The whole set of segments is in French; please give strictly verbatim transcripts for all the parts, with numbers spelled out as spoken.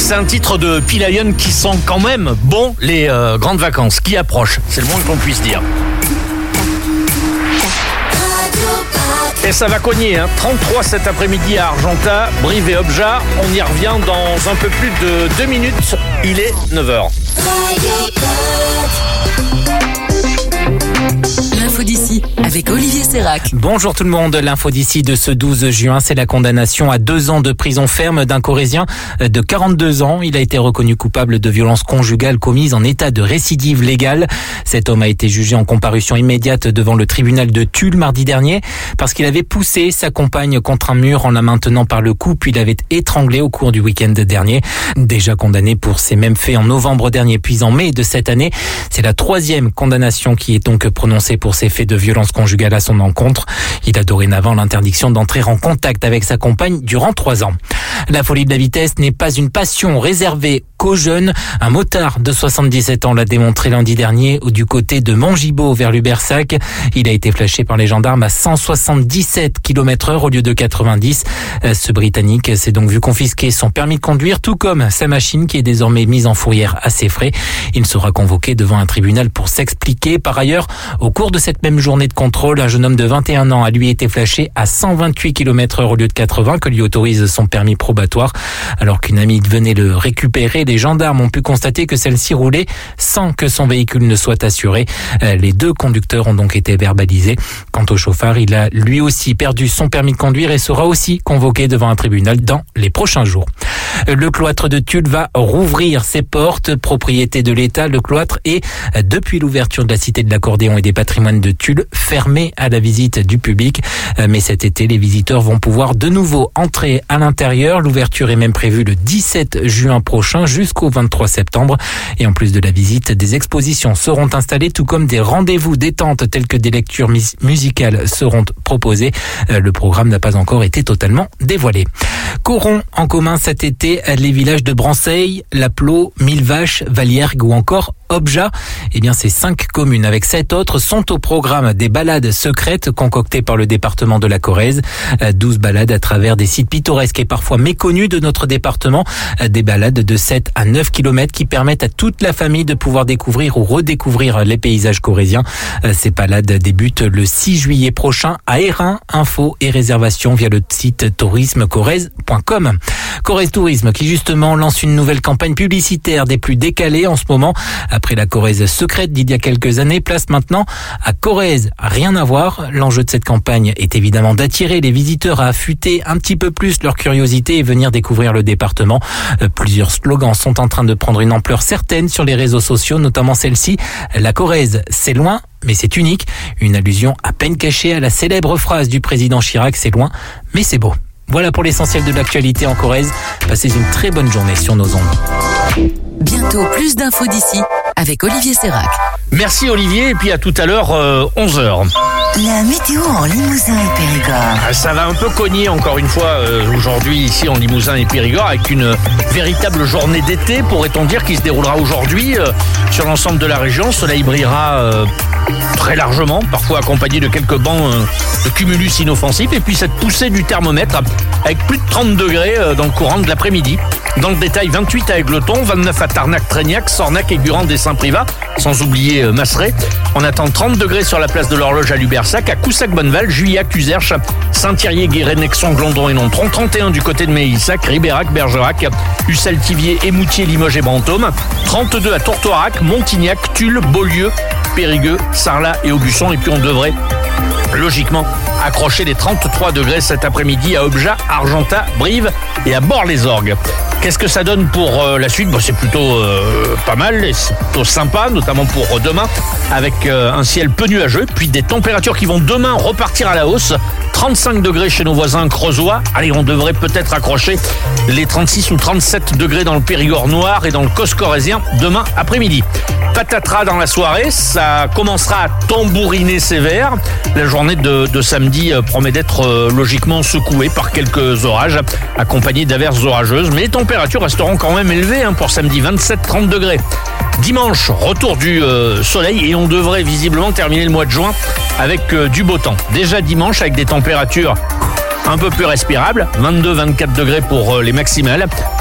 C'est un titre de Pilayon qui sent quand même bon les euh, grandes vacances qui approchent. C'est le moins qu'on puisse dire. Et ça va cogner, hein. trente-trois cet après-midi à Argentat, Brive et Obja. On y revient dans un peu plus de deux minutes. Il est neuf heures. L'info d'ici avec Olivier Sérac. Bonjour tout le monde. L'info d'ici de ce douze juin, c'est la condamnation à deux ans de prison ferme d'un Corrézien de quarante-deux ans. Il a été reconnu coupable de violences conjugales commises en état de récidive légale. Cet homme a été jugé en comparution immédiate devant le tribunal de Tulle mardi dernier parce qu'il avait poussé sa compagne contre un mur en la maintenant par le cou puis l'avait étranglée au cours du week-end dernier. Déjà condamné pour ces mêmes faits en novembre dernier puis en mai de cette année, c'est la troisième condamnation qui est donc prononcée pour ces faits de violence conjugale à son encontre. Il a dorénavant l'interdiction d'entrer en contact avec sa compagne durant trois ans. La folie de la vitesse n'est pas une passion réservée qu'aux jeunes. Un motard de soixante-dix-sept ans l'a démontré lundi dernier du côté de Montgibaud vers Lubersac. Il a été flashé par les gendarmes à cent soixante-dix-sept kilomètres heure au lieu de quatre-vingt-dix. Ce Britannique s'est donc vu confisquer son permis de conduire, tout comme sa machine qui est désormais mise en fourrière à ses frais. Il sera convoqué devant un tribunal pour s'expliquer. Par ailleurs, au cours de cette même journée de contrôle, un jeune homme de vingt et un ans a lui été flashé à cent vingt-huit kilomètres heure au lieu de quatre-vingts que lui autorise son permis probatoire. Alors qu'une amie venait le récupérer, les gendarmes ont pu constater que celle-ci roulait sans que son véhicule ne soit assuré. Les deux conducteurs ont donc été verbalisés. Quant au chauffeur, il a lui aussi perdu son permis de conduire et sera aussi convoqué devant un tribunal dans les prochains jours. Le cloître de Tulle va rouvrir ses portes, propriété de l'État. Le cloître est, depuis l'ouverture de la Cité de l'Accordéon et des patrimoines de Tulle, fermé à la visite du public. Mais cet été, les visiteurs vont pouvoir de nouveau entrer à l'intérieur. L'ouverture est même prévue le dix-sept juin prochain jusqu'au vingt-trois septembre. Et en plus de la visite, des expositions seront installées, tout comme des rendez-vous détente tels que des lectures mus- musicales seront proposées. Le programme n'a pas encore été totalement dévoilé. Qu'auront en commun cet été les villages de Branceil, Lapleau, Millevaches, Valiergue ou encore Obja? Eh bien, ces cinq communes avec sept autres sont au programme des balades secrètes concoctées par le département de la Corrèze. douze balades à travers des sites pittoresques et parfois méconnus de notre département. Des balades de sept à neuf kilomètres qui permettent à toute la famille de pouvoir découvrir ou redécouvrir les paysages corréziens. Ces balades débutent le six juillet prochain à Hérin. Infos et réservations via le site tourisme corrèze point com. Corrèze Tourisme qui justement lance une nouvelle campagne publicitaire des plus décalées en ce moment. Après la Corrèze secrète d'il y a quelques années, place maintenant à Corrèze. Rien à voir. L'enjeu de cette campagne est évidemment d'attirer les visiteurs à affûter un petit peu plus leur curiosité et venir découvrir le département. Plusieurs slogans sont en train de prendre une ampleur certaine sur les réseaux sociaux, notamment celle-ci. La Corrèze, c'est loin, mais c'est unique. Une allusion à peine cachée à la célèbre phrase du président Chirac, c'est loin, mais c'est beau. Voilà pour l'essentiel de l'actualité en Corrèze. Passez une très bonne journée sur nos ondes. Bientôt plus d'infos d'ici avec Olivier Sérac. Merci Olivier et puis à tout à l'heure, euh, onze heures. La météo en Limousin et Périgord. Ça va un peu cogner encore une fois euh, aujourd'hui ici en Limousin et Périgord avec une véritable journée d'été, pourrait-on dire, qui se déroulera aujourd'hui euh, sur l'ensemble de la région. Soleil brillera euh, très largement, parfois accompagné de quelques bancs euh, de cumulus inoffensifs et puis cette poussée du thermomètre avec plus de trente degrés euh, dans le courant de l'après-midi. Dans le détail, vingt-huit à Aigleton, vingt-neuf à Tarnac-Tréniac, Sornac et Gurande et Saint-Privat, sans oublier euh, Masseret. On attend trente degrés sur la place de l'Horloge à Lubersac, à Coussac-Bonneval, Juillac, Uzerche, Saint-Thierry, Guéret, Nexon, Glondon et Nontron, trente et un du côté de Méissac, Ribérac, Bergerac, Ussel-Tivier, Émoutier, Limoges et Brantôme, trente-deux à Tourtoirac, Montignac, Tulle, Beaulieu, Périgueux, Sarlat et Aubusson. Et puis on devrait logiquement accrocher les trente-trois degrés cet après-midi à Obja, Argentat, Brive et à Bord-les-Orgues. Qu'est-ce que ça donne pour euh, la suite? Bon, c'est plutôt euh, pas mal, et c'est plutôt sympa, notamment pour euh, demain, avec euh, un ciel peu nuageux, puis des températures qui vont demain repartir à la hausse. trente-cinq degrés chez nos voisins creusois. Allez, on devrait peut-être accrocher les trente-six ou trente-sept degrés dans le Périgord noir et dans le Causse corrézien demain après-midi. Patatras dans la soirée, ça commencera à tambouriner sévère. La journée de, de samedi promet d'être euh, logiquement secouée par quelques orages, accompagnés d'averses orageuses, mais les températures resteront quand même élevées hein, pour samedi, vingt-sept à trente degrés. Dimanche, retour du euh, soleil et on devrait visiblement terminer le mois de juin avec euh, du beau temps. Déjà dimanche avec des températures un peu plus respirables, vingt-deux à vingt-quatre degrés pour euh, les maximales.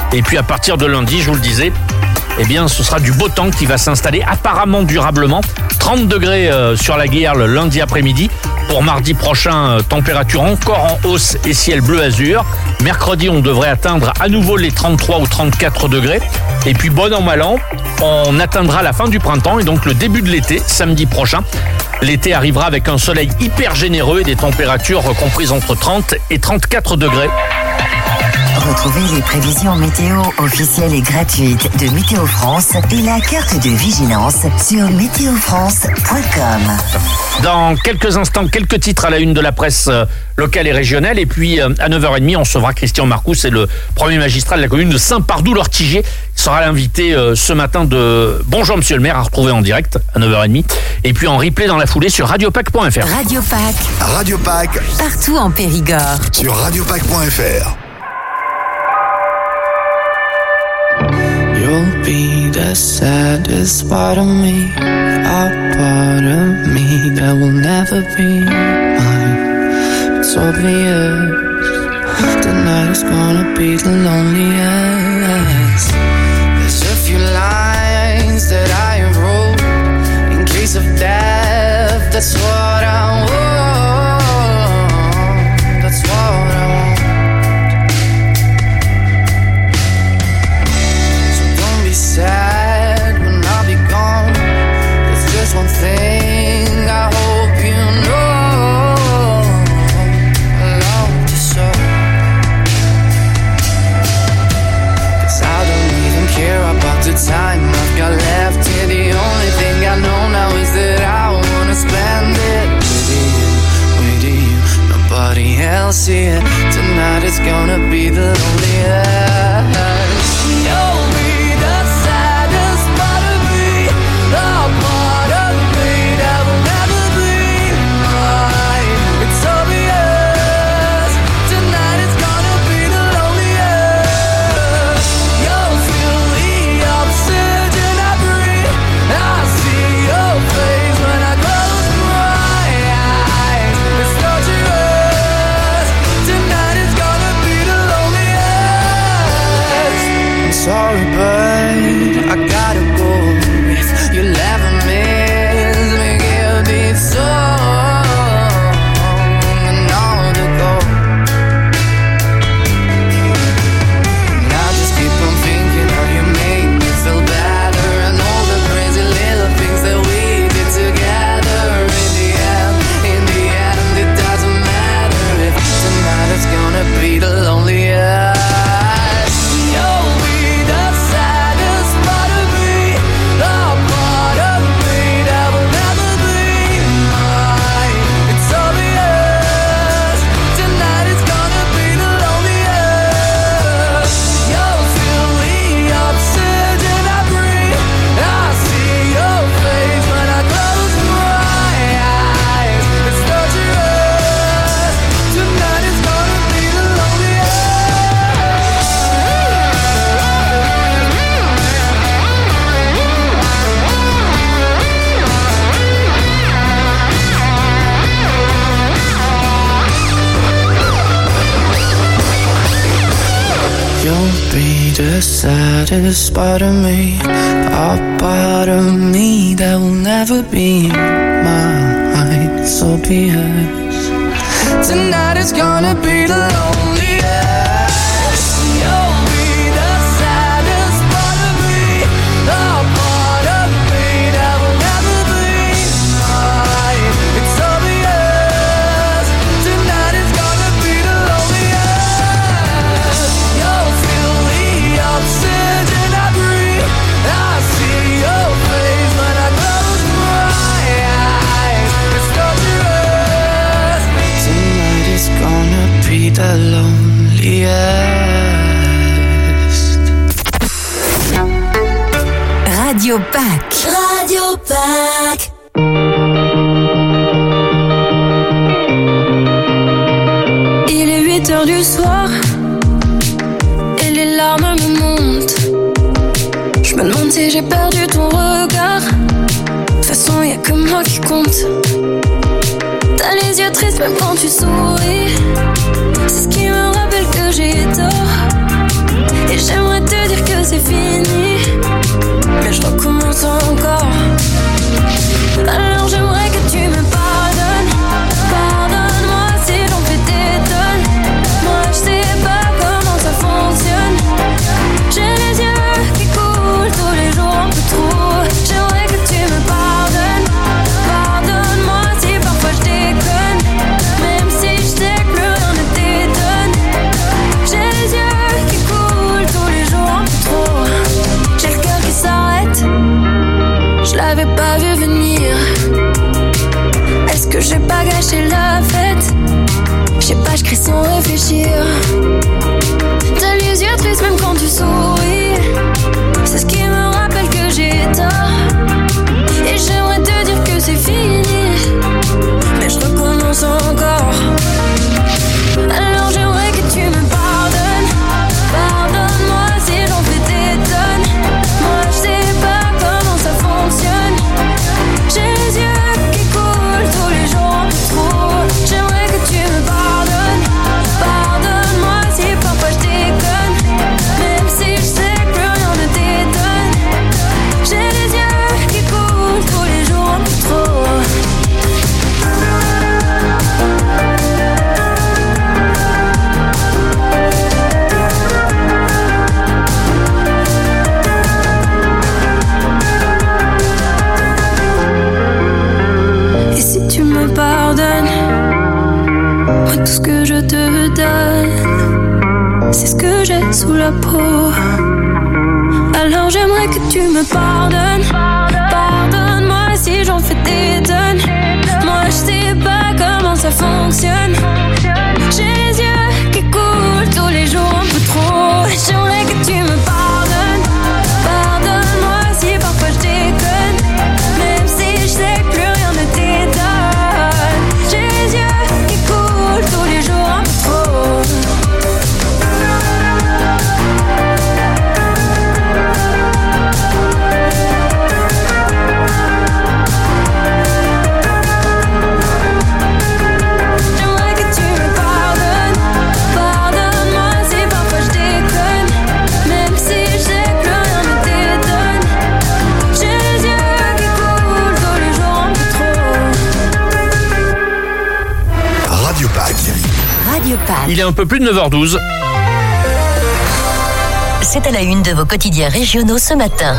Et puis à partir de lundi, je vous le disais, eh bien, ce sera du beau temps qui va s'installer apparemment durablement. trente degrés euh, sur la Guerle lundi après-midi. Pour mardi prochain, euh, température encore en hausse et ciel bleu azur. Mercredi, on devrait atteindre à nouveau les trente-trois ou trente-quatre degrés. Et puis, bon an, mal an, on atteindra la fin du printemps et donc le début de l'été, samedi prochain. L'été arrivera avec un soleil hyper généreux et des températures comprises entre trente et trente-quatre degrés. Retrouvez les prévisions météo officielles et gratuites de Météo France et la carte de vigilance sur météo france point com. Dans quelques instants, quelques titres à la une de la presse locale et régionale. Et puis, à neuf heures trente, on recevra Christian Marcoux, c'est le premier magistrat de la commune de Saint-Pardoux-l'Ortigier. Il sera l'invité ce matin de Bonjour Monsieur le maire, à retrouver en direct à neuf heures trente. Et puis en replay dans la foulée sur radiopac point f r. Radiopac. Radiopac. Partout en Périgord. Sur radiopac point f r. You'll be the saddest part of me, a part of me that will never be mine. It's obvious, tonight is gonna be the loneliest. There's a few lines that I wrote in case of death, that's what I want, that's what I want. Sad when I'll be gone. There's just one thing I hope you know. I love you so. Cause I don't even care about the time I've got left here. The only thing I know now is that I wanna spend it with you, with you, nobody else here. Tonight it's gonna be the loneliest. You'll be sorry, but I gotta go. If you'll ever miss me, give this song another go. And I just keep on thinking how you make me feel better, and all the crazy little things that we did together. In the end, in the end, it doesn't matter if tonight it's gonna be the loneliest. You'll be the saddest part of me, a part of me that will never be mine. It's obvious. Tonight is gonna be the loneliest. You'll be the saddest part of me, a part of me that will never be mine. It's obvious. Tonight is gonna be the loneliest. You'll feel the oxygen I breathe. I see your face when I close my eyes. It's torturous. Tonight is gonna be the loneliest. Radiopac. Radiopac. Il est huit heures du soir et les larmes me montent. Je me demande si j'ai perdu ton regard. De toute façon, y'a que moi qui compte. T'as les yeux tristes même quand tu souris. C'est ce qui me rappelle que j'ai tort. Et j'aimerais te dire que c'est fini, mais je recommence encore. Alors j'aimerais que tu me pardonnes. Pardonne-moi si j'en fais des tonnes. Moi je sais pas comment ça fonctionne. J'ai les yeux qui coulent tous les jours un peu trop. J'aimerais que tu me pardonnes. Pardonne-moi si parfois je déconne, même si je sais que plus rien ne t'étonne. J'ai les yeux qui coulent tous les jours un peu trop. J'ai le cœur qui s'arrête, je l'avais pas vu venir. Est-ce que j'ai pas gâché la fête? Je sais pas, je crie sans réfléchir. T'as les yeux tristes même quand tu souris. C'est ce qui me rappelle que j'ai tort. Et j'aimerais te dire que c'est fini, mais je recommence encore. Alors j'aimerais que tu me pardonnes. Pardonne-moi si j'en fais des tonnes. Moi je sais pas comment ça fonctionne. J'ai les yeux qui coulent tous les jours un peu trop. J'aimerais que tu me pardonnes. Pardonne-moi si parfois je déconne, même si je sais que plus rien ne t'étonne. J'ai les yeux qui coulent tous les jours un peu trop. Et si tu me pardonnes, moi tout ce que je te donne, c'est ce que j'ai sous la peau. Alors j'aimerais que tu me pardonnes. Pardonne-moi si j'en fais des tonnes. Moi je sais pas comment ça fonctionne. J'ai les yeux qui coulent tous les jours un peu trop. J'aimerais que tu me pardonnes. Pardonne-moi si parfois je déconne, même si je sais que plus rien ne t'étonne. J'ai les yeux qui coulent tous les jours un peu trop. J'aimerais que tu me pardonnes. Pardonne-moi si parfois je déconne, même si je sais que plus rien ne t'étonne. J'ai les yeux qui coulent tous les jours un peu trop. Radio Pack. Radio Pack. Il est un peu plus de neuf heures douze. C'est à la une de vos quotidiens régionaux ce matin.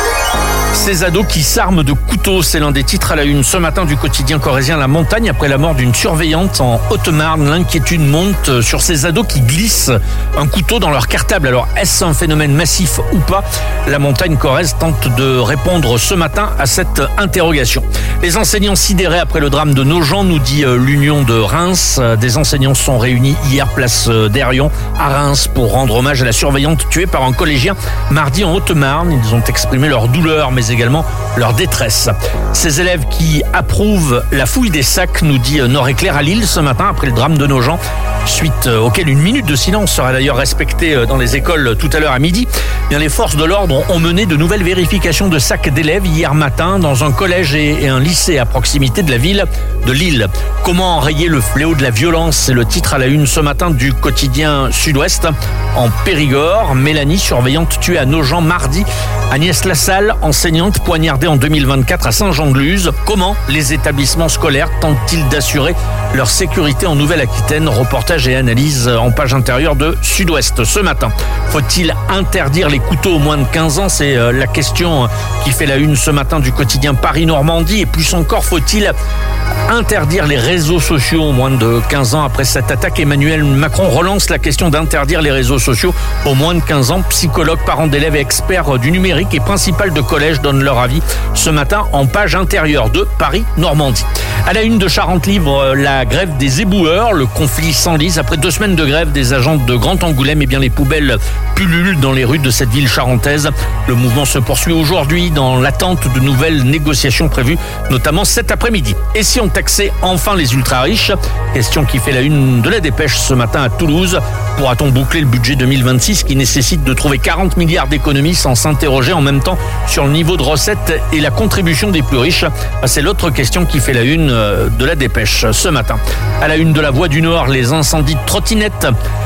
Ces ados qui s'arment de couteaux, c'est l'un des titres à la une ce matin du quotidien corrézien La Montagne. Après la mort d'une surveillante en Haute-Marne, l'inquiétude monte sur ces ados qui glissent un couteau dans leur cartable. Alors, est-ce un phénomène massif ou pas? La Montagne corrèze tente de répondre ce matin à cette interrogation. Les enseignants sidérés après le drame de Nogent, nous dit l'Union de Reims. Des enseignants sont réunis hier place d'Airion à Reims pour rendre hommage à la surveillante tuée par un collégien mardi en Haute-Marne. Ils ont exprimé leur douleur, mais également leur détresse. Ces élèves qui approuvent la fouille des sacs, nous dit Nord-Éclair à Lille ce matin après le drame de Nogent, suite auquel une minute de silence sera d'ailleurs respectée dans les écoles tout à l'heure à midi. Bien, les forces de l'ordre ont mené de nouvelles vérifications de sacs d'élèves hier matin dans un collège et un lycée à proximité de la ville de Lille. Comment enrayer le fléau de la violence? C'est le titre à la une ce matin du quotidien Sud-Ouest. En Périgord, Mélanie, surveillante tuée à Nogent mardi. Agnès Lassalle, enseignante poignardée en deux mille vingt-quatre à Saint-Jean-de-Luz. Comment les établissements scolaires tentent-ils d'assurer leur sécurité en Nouvelle-Aquitaine? Reportage et analyse en page intérieure de Sud-Ouest ce matin. Faut-il interdire les couteaux aux moins de quinze ans? C'est la question qui fait la une ce matin du quotidien Paris-Normandie. Et plus encore, faut-il interdire les réseaux sociaux aux moins de quinze ans? Après cette attaque, Emmanuel Macron relance la question d'interdire les réseaux sociaux aux moins de quinze ans. Psychologues, parents d'élèves et experts du numérique et principal de collège donnent leur avis ce matin en page intérieure de Paris-Normandie. À la une de Charente Libre, la grève des éboueurs, le conflit s'enlise. Après deux semaines de grève des agents de Grand Angoulême, et bien les poubelles pullulent dans les rues de cette ville charentaise. Le mouvement se poursuit aujourd'hui dans l'attente de nouvelles négociations prévues, notamment cet après-midi. Et si on taxait enfin les ultra-riches? Question qui fait la une de la Dépêche ce matin à Toulouse. Pourra-t-on boucler le budget deux mille vingt-six qui nécessite de trouver quarante milliards d'économies sans s'interroger en même temps sur le niveau de recettes et la contribution des plus riches? C'est l'autre question qui fait la une de la Dépêche ce matin. À la une de la Voix du Nord, les incendies de trottinettes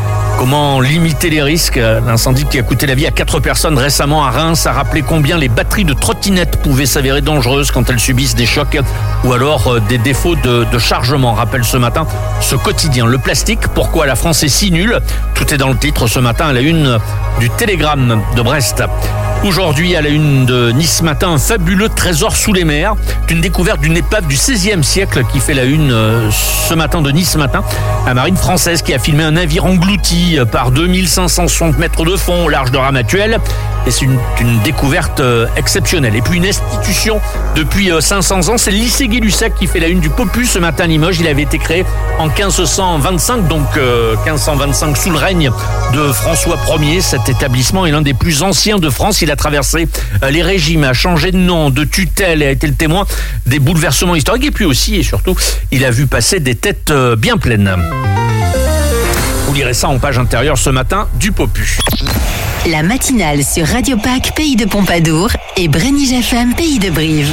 Comment limiter les risques? L'incendie qui a coûté la vie à quatre personnes récemment à Reims a rappelé combien les batteries de trottinettes pouvaient s'avérer dangereuses quand elles subissent des chocs ou alors des défauts de, de chargement. Rappelle ce matin ce quotidien. Le plastique, pourquoi la France est si nulle? Tout est dans le titre ce matin à la une du Télégramme de Brest. Aujourd'hui, à la une de Nice Matin, un fabuleux trésor sous les mers. Une découverte d'une épave du seizième siècle qui fait la une euh, ce matin de Nice Matin. La marine française qui a filmé un navire englouti par deux mille cinq cent soixante mètres de fond au large de Ramatuelle. Et c'est une, une découverte euh, exceptionnelle. Et puis une institution depuis euh, cinq cents ans, c'est le lycée Gay-Lussac qui fait la une du Popus ce matin à Limoges. Il avait été créé en quinze cent vingt-cinq, donc euh, quinze cent vingt-cinq sous le règne de François Ier. Cet établissement est l'un des plus anciens de France. Il a traversé euh, les régimes, a changé de nom, de tutelle et a été le témoin des bouleversements historiques. Et puis aussi et surtout, il a vu passer des têtes euh, bien pleines. Vous lirez ça en page intérieure ce matin du Popus. La matinale sur Radio Pac Pays de Pompadour et Brénige F M Pays de Brive.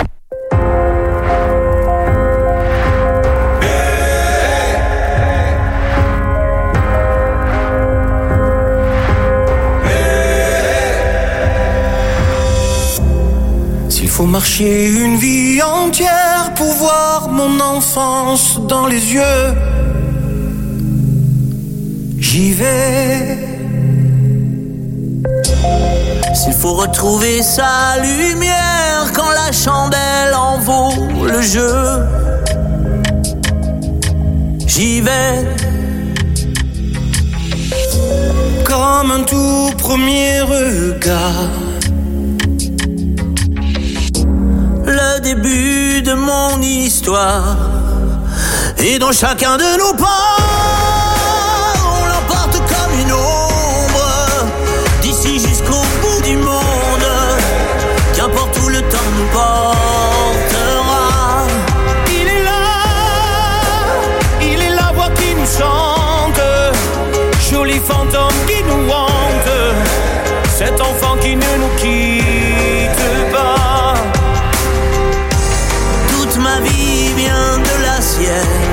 S'il faut marcher une vie entière pour voir mon enfance dans les yeux, j'y vais. S'il faut retrouver sa lumière quand la chandelle en vaut le jeu, j'y vais. Comme un tout premier regard, le début de mon histoire, et dans chacun de nos pas, on l'emporte comme une ombre, d'ici jusqu'au bout du monde, qu'importe où le temps nous portera. Il est là, il est la voix qui nous chante, joli fantôme qui nous hante, cet enfant qui ne nous quitte pas. Toute ma vie vient de la sienne,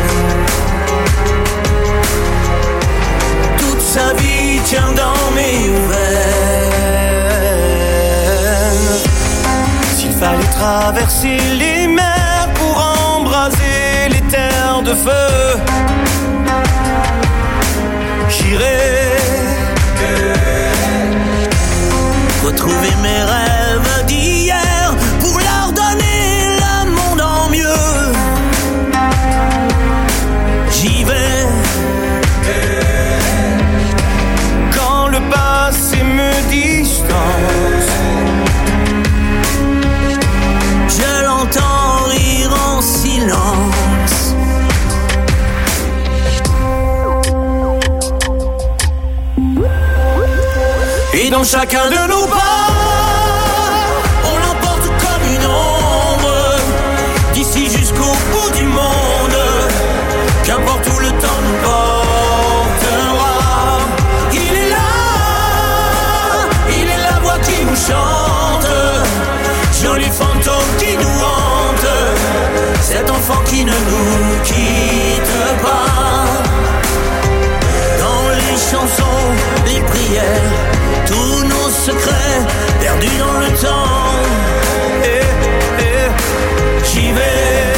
toute sa vie tient dans mes veines. S'il fallait traverser les mers pour embraser les terres de feu, j'irai retrouver mes rêves d'hier pour leur donner le monde en mieux. J'y vais quand le passé me distance, je l'entends rire en silence. Et dans chacun de nos pas, on l'emporte comme une ombre, d'ici jusqu'au bout du monde, qu'importe où le temps nous portera. Il est là, il est la voix qui nous chante, joli fantôme qui nous hante, cet enfant qui ne nous quitte pas. Dans les chansons, les prières, tous nos secrets perdus dans le temps, eh, eh, j'y vais.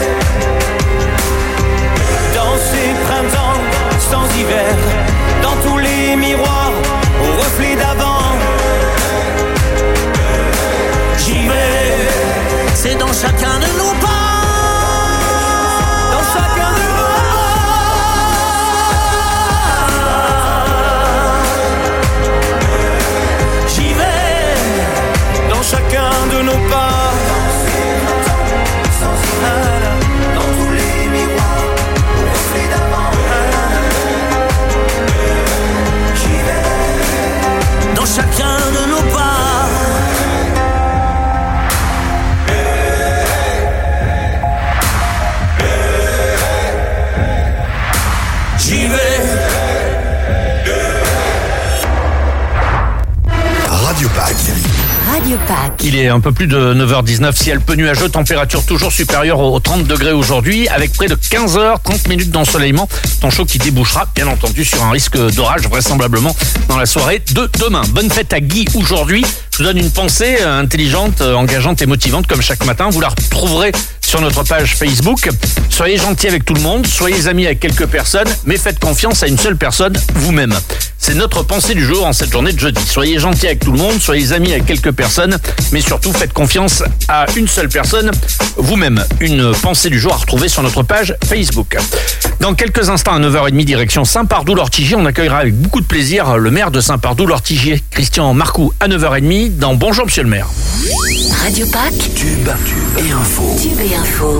Dans ces printemps sans hiver, dans tous les miroirs au reflet d'avant, j'y vais. C'est dans chacun de nos pas, dans chacun de nos chacun de nos pas, dans tous les miroirs au reflet d'avant, j'y vais, dans chacun de nos pas. Pâques. Il est un peu plus de neuf heures dix-neuf, ciel peu nuageux, température toujours supérieure aux trente degrés aujourd'hui, avec près de quinze heures, trente minutes d'ensoleillement. Temps chaud qui débouchera, bien entendu, sur un risque d'orage vraisemblablement dans la soirée de demain. Bonne fête à Guy aujourd'hui. Je vous donne une pensée intelligente, engageante et motivante comme chaque matin. Vous la retrouverez sur notre page Facebook. Soyez gentils avec tout le monde, soyez amis avec quelques personnes, mais faites confiance à une seule personne, vous-même. C'est notre pensée du jour en cette journée de jeudi. Soyez gentils avec tout le monde, soyez amis avec quelques personnes, mais surtout faites confiance à une seule personne, vous-même. Une pensée du jour à retrouver sur notre page Facebook. Dans quelques instants, à neuf heures trente, direction Saint-Pardoux-l'Ortigier, on accueillera avec beaucoup de plaisir le maire de Saint-Pardoux-l'Ortigier, Christian Marcoux, à neuf heures trente, dans Bonjour Monsieur le maire. Radio Pâques, Tube et info. Tube et info.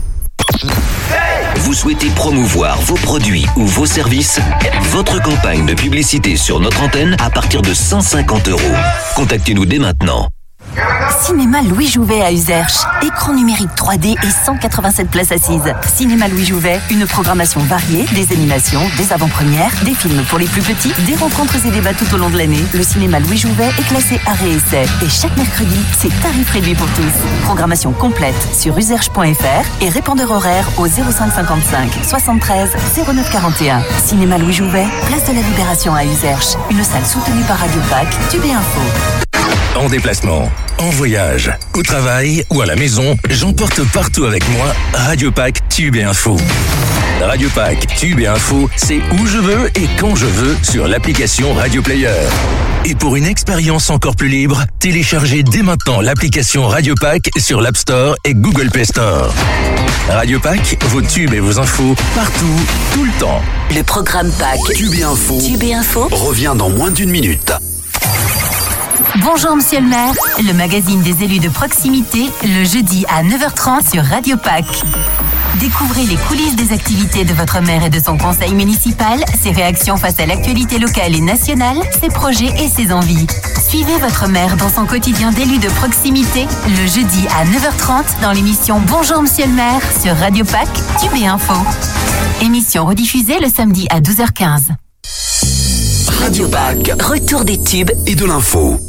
Vous souhaitez promouvoir vos produits ou vos services? Votre campagne de publicité sur notre antenne à partir de cent cinquante euros. Contactez-nous dès maintenant. Cinéma Louis Jouvet à Uzerche. Écran numérique trois D et cent quatre-vingt-sept places assises. Cinéma Louis Jouvet, une programmation variée, des animations, des avant-premières, des films pour les plus petits, des rencontres et débats tout au long de l'année. Le cinéma Louis Jouvet est classé arrêt et essai. Et chaque mercredi, c'est tarif réduit pour tous. Programmation complète sur uzerche point f r et répondeur horaire au zéro cinq cinquante-cinq soixante-treize zéro neuf quarante et un. Cinéma Louis Jouvet, place de la Libération à Uzerche. Une salle soutenue par Radio Pâques, Tube et Info. En déplacement, en voyage, au travail ou à la maison, j'emporte partout avec moi Radio Pâques, Tube et Info. Radio Pâques, Tube et Info, c'est où je veux et quand je veux sur l'application Radio Player. Et pour une expérience encore plus libre, téléchargez dès maintenant l'application Radio Pâques sur l'App Store et Google Play Store. Radio Pâques, vos tubes et vos infos, partout, tout le temps. Le programme Pâques, Tube et info. Tube et Info, Revient dans moins d'une minute. Bonjour Monsieur le maire, le magazine des élus de proximité, le jeudi à neuf heures trente sur Radio Pâques. Découvrez les coulisses des activités de votre maire et de son conseil municipal, ses réactions face à l'actualité locale et nationale, ses projets et ses envies. Suivez votre maire dans son quotidien d'élu de proximité, le jeudi à neuf heures trente dans l'émission Bonjour Monsieur le maire sur Radio Pâques, Tube et Info. Émission rediffusée le samedi à douze heures quinze. Radio Pâques, Retour des tubes et de l'info.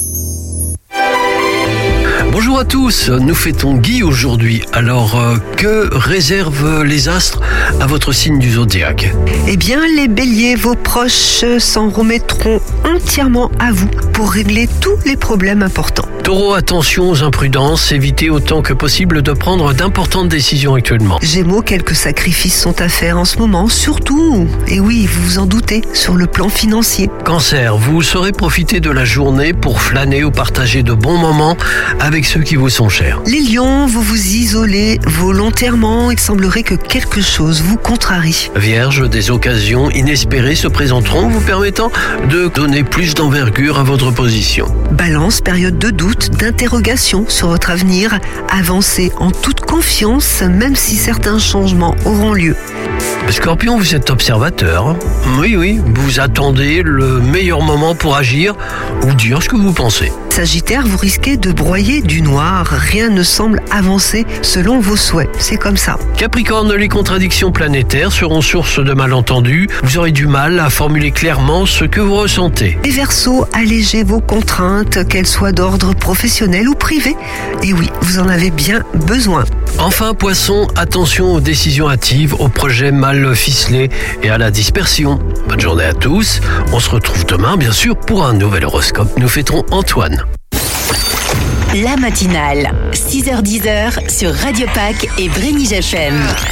Bonjour à tous, nous fêtons Guy aujourd'hui. Alors, euh, que réservent les astres à votre signe du zodiaque? Eh bien, les béliers, vos proches s'en remettront entièrement à vous pour régler tous les problèmes importants. Taureau, attention aux imprudences, évitez autant que possible de prendre d'importantes décisions actuellement. Gémeaux, quelques sacrifices sont à faire en ce moment, surtout, et oui, vous vous en doutez, sur le plan financier. Cancer, vous saurez profiter de la journée pour flâner ou partager de bons moments avec ceux qui vous sont chers. Les lions, vous vous isolez volontairement, il semblerait que quelque chose vous contrarie. Vierge, des occasions inespérées se présenteront, vous permettant de donner plus d'envergure à votre position. Balance, période de doute, d'interrogation sur votre avenir, avancez en toute confiance, même si certains changements auront lieu. Scorpion, vous êtes observateur. Oui, oui, vous attendez le meilleur moment pour agir ou dire ce que vous pensez. Sagittaire, vous risquez de broyer du noir. Rien ne semble avancer selon vos souhaits. C'est comme ça. Capricorne, les contradictions planétaires seront source de malentendus. Vous aurez du mal à formuler clairement ce que vous ressentez. Les Verseaux, allégez vos contraintes, qu'elles soient d'ordre professionnel ou privé. Et oui, vous en avez bien besoin. Enfin, Poisson, attention aux décisions hâtives, aux projets mal ficelés et à la dispersion. Bonne journée à tous. On se retrouve demain, bien sûr, pour un nouvel horoscope. Nous fêterons Antoine. La matinale, six heures dix sur Radio Pâques et Brénige F M.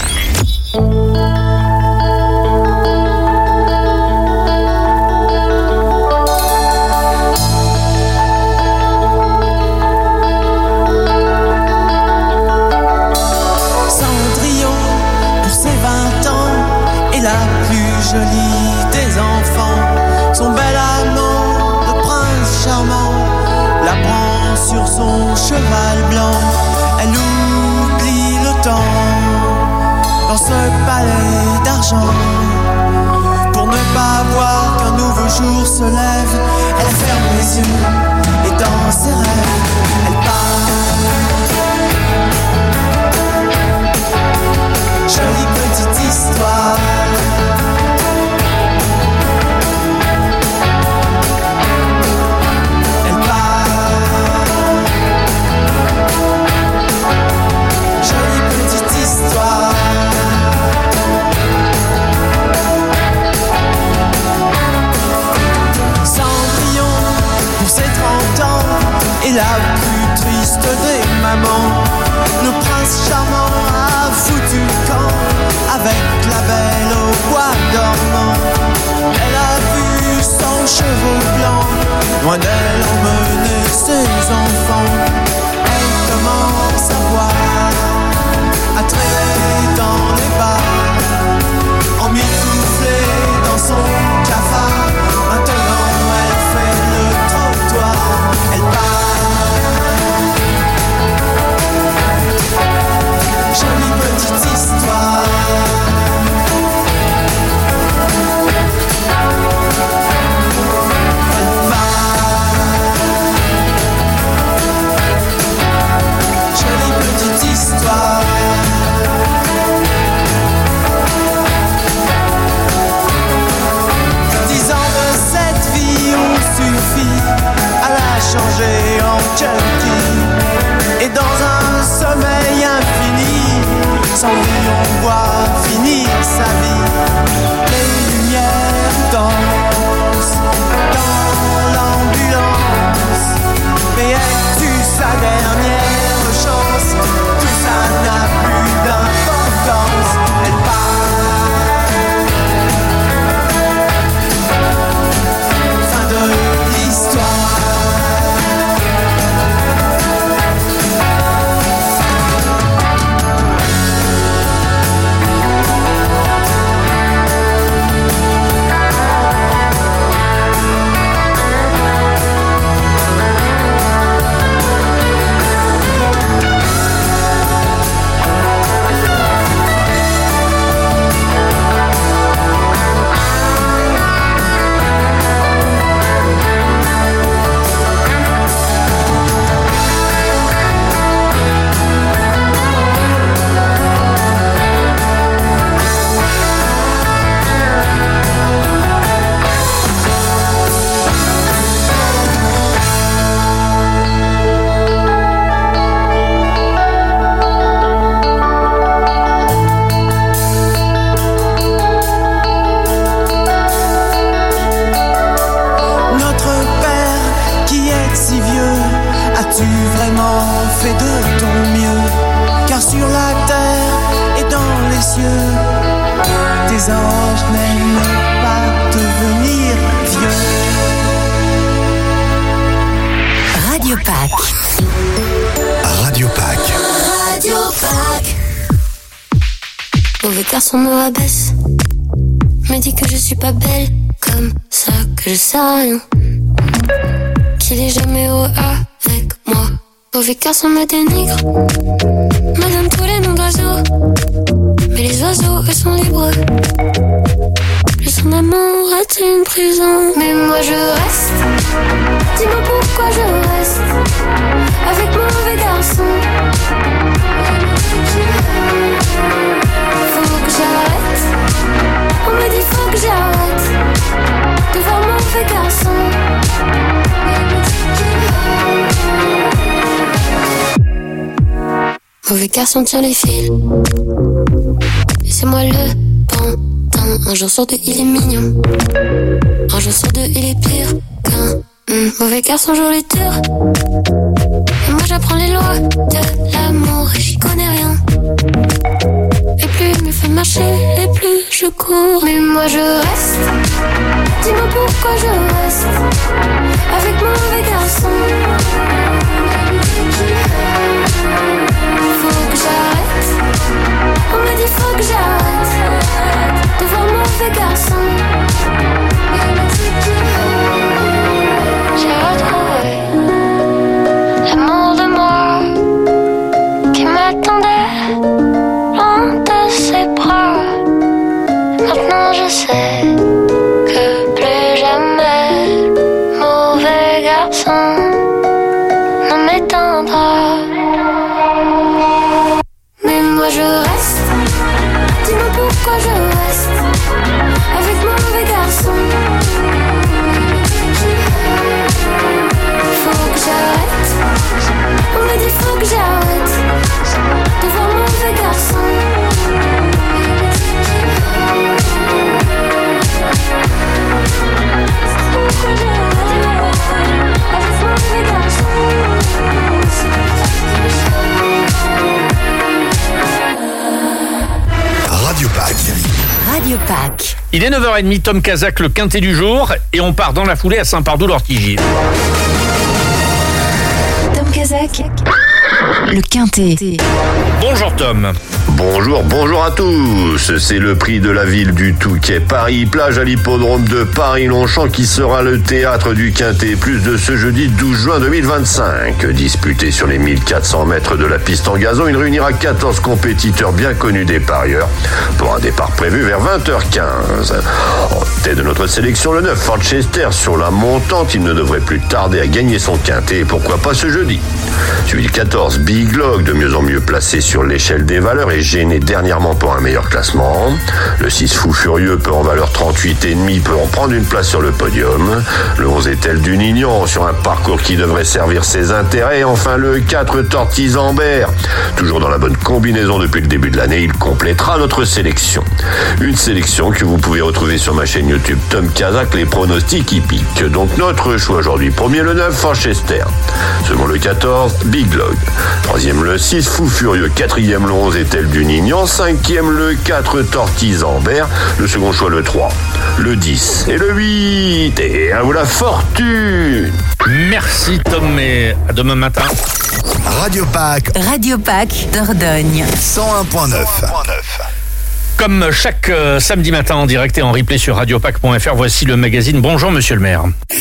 Cendrillon, pour ses vingt ans, est la plus jolie des enfants. Son bel amant, le prince charmant, la prend sur son cheval blanc. Elle oublie le temps dans ce palais d'argent. Pour ne pas voir qu'un nouveau jour se lève, elle ferme les yeux et dans ses rêves, elle part. Jolie petite histoire. Elle part. sans vie, on voit finir sa vie. Les lumières dansent dans l'ambulance. Mais es-tu sa dernière chance? Tout ça n'a plus d'importance. Elle part. Fin de l'histoire. Garçon me rabaisse, me dit que je suis pas belle, comme ça que je sais rien, qu'il est jamais heureux avec moi. Mauvais garçon me dénigre, me donne tous les noms d'oiseaux, mais les oiseaux eux sont libres. Le son d'amour est une prison, mais moi je reste. Dis-moi pourquoi je reste avec mon mauvais garçon. Faut que j'arrête. On me dit faut que j'arrête de voir mon mauvais garçon. Mauvais garçon tient les fils, et c'est moi le pantin. Un jour sur deux il est mignon, un jour sur deux il est pire qu'un mmh. Mauvais garçon joue les durs, et moi j'apprends les lois de l'amour et j'y connais rien. Et plus il me fait marcher, et plus je cours. Mais moi je reste. Dis-moi pourquoi je reste avec mon mauvais garçon. Faut que j'arrête. On me dit faut que j'arrête de voir mon mauvais garçon. J'ai retrouvé l'amour de moi qui m'attendait loin de ses bras. Maintenant je sais que plus jamais mauvais garçon ne m'éteindra. Mais moi je reste. Dis-moi pourquoi je reste avec mon mauvais garçon. Faut que j'arrête. On me dit faut que j'arrête de voir mon mauvais garçon. Radio Pack. Radio Pack. Il est neuf heures trente, Tom Kazak, le quintet du jour, et on part dans la foulée à Saint-Pardoux-l'Ortigier. Tom Kazak, le quintet. Bonjour Tom. Bonjour, bonjour à tous. C'est le prix de la ville du Touquet. Paris-Plage à l'hippodrome de Paris-Longchamp qui sera le théâtre du Quintet Plus de ce jeudi douze juin deux mille vingt-cinq. Disputé sur les mille quatre cents mètres de la piste en gazon, il réunira quatorze compétiteurs bien connus des parieurs pour un départ prévu vers vingt heures quinze. En tête de notre sélection, le neuf Forchester sur la montante. Il ne devrait plus tarder à gagner son Quintet. Pourquoi pas ce jeudi? Suivi le quatorze Big Log, de mieux en mieux placé sur l'échelle des valeurs, est gêné dernièrement pour un meilleur classement. Le six Fou Furieux peut en valeur trente-huit virgule cinq peut en prendre une place sur le podium. Le onze Étel du Nignon sur un parcours qui devrait servir ses intérêts. Enfin le quatre Tortizambert. Toujours dans la bonne combinaison depuis le début de l'année, il complétera notre sélection. Une sélection que vous pouvez retrouver sur ma chaîne YouTube Tom Kazak, les pronostics hippiques. Donc notre choix aujourd'hui, premier le neuf Forchester, second le quatorze Big Log, troisième le six Fou Furieux, quatrième le onze Étel du Nignon, cinquième le quatre Tortizambert, le second choix le trois, le dix et le huit. Et à vous la fortune. Merci Tom et à demain matin. Radio Pâques. Radio Pâques Dordogne. cent un virgule neuf. Comme chaque euh, samedi matin en direct et en replay sur radio pac point f r, voici le magazine Bonjour Monsieur le maire.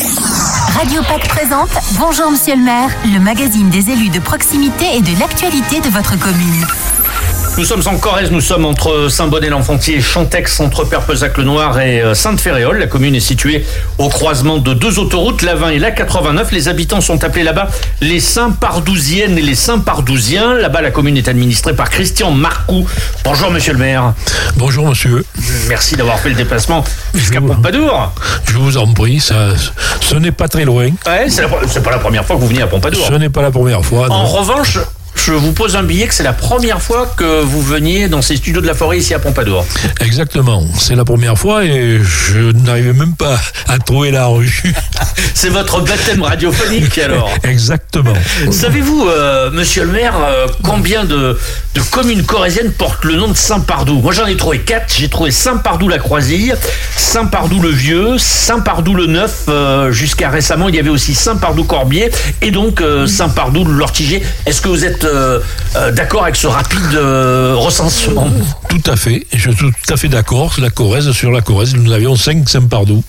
Radio Pâques présente Bonjour Monsieur le maire, le magazine des élus de proximité et de l'actualité de votre commune. Nous sommes en Corrèze, nous sommes entre Saint-Bonnet-l'Enfantier et Chantex, entre Perpezac-le-Noir et Sainte-Féréole. La commune est située au croisement de deux autoroutes, l'A vingt et l'A quatre-vingt-neuf. Les habitants sont appelés là-bas les Saint-Pardouziennes et les Saint-Pardouziens. Là-bas, la commune est administrée par Christian Marcoux. Bonjour Monsieur le maire. Bonjour Monsieur. Merci d'avoir fait le déplacement jusqu'à vous... Pompadour. Je vous en prie, ça, ce n'est pas très loin. Ouais, c'est, la... c'est pas la première fois que vous venez à Pompadour. Ce n'est pas la première fois. En non. revanche... je vous pose un billet que c'est la première fois que vous veniez dans ces studios de la Forêt ici à Pompadour. Exactement, c'est la première fois et je n'arrivais même pas à trouver la rue. C'est votre baptême radiophonique alors. Exactement. Savez-vous, euh, monsieur le maire, euh, combien de, de communes corréziennes portent le nom de Saint-Pardoux? Moi j'en ai trouvé quatre, j'ai trouvé Saint-Pardoux-la-Croisille, Saint-Pardoux-le-Vieux, Saint-Pardoux-le-Neuf, euh, jusqu'à récemment il y avait aussi Saint-Pardoux-Corbier et donc euh, Saint-Pardoux-l'Ortigier. Est-ce que vous êtes Euh, euh, d'accord avec ce rapide euh, recensement? Tout à fait, je suis tout à fait d'accord. La Corrèze, sur la Corrèze, nous avions cinq Saint-Pardoux,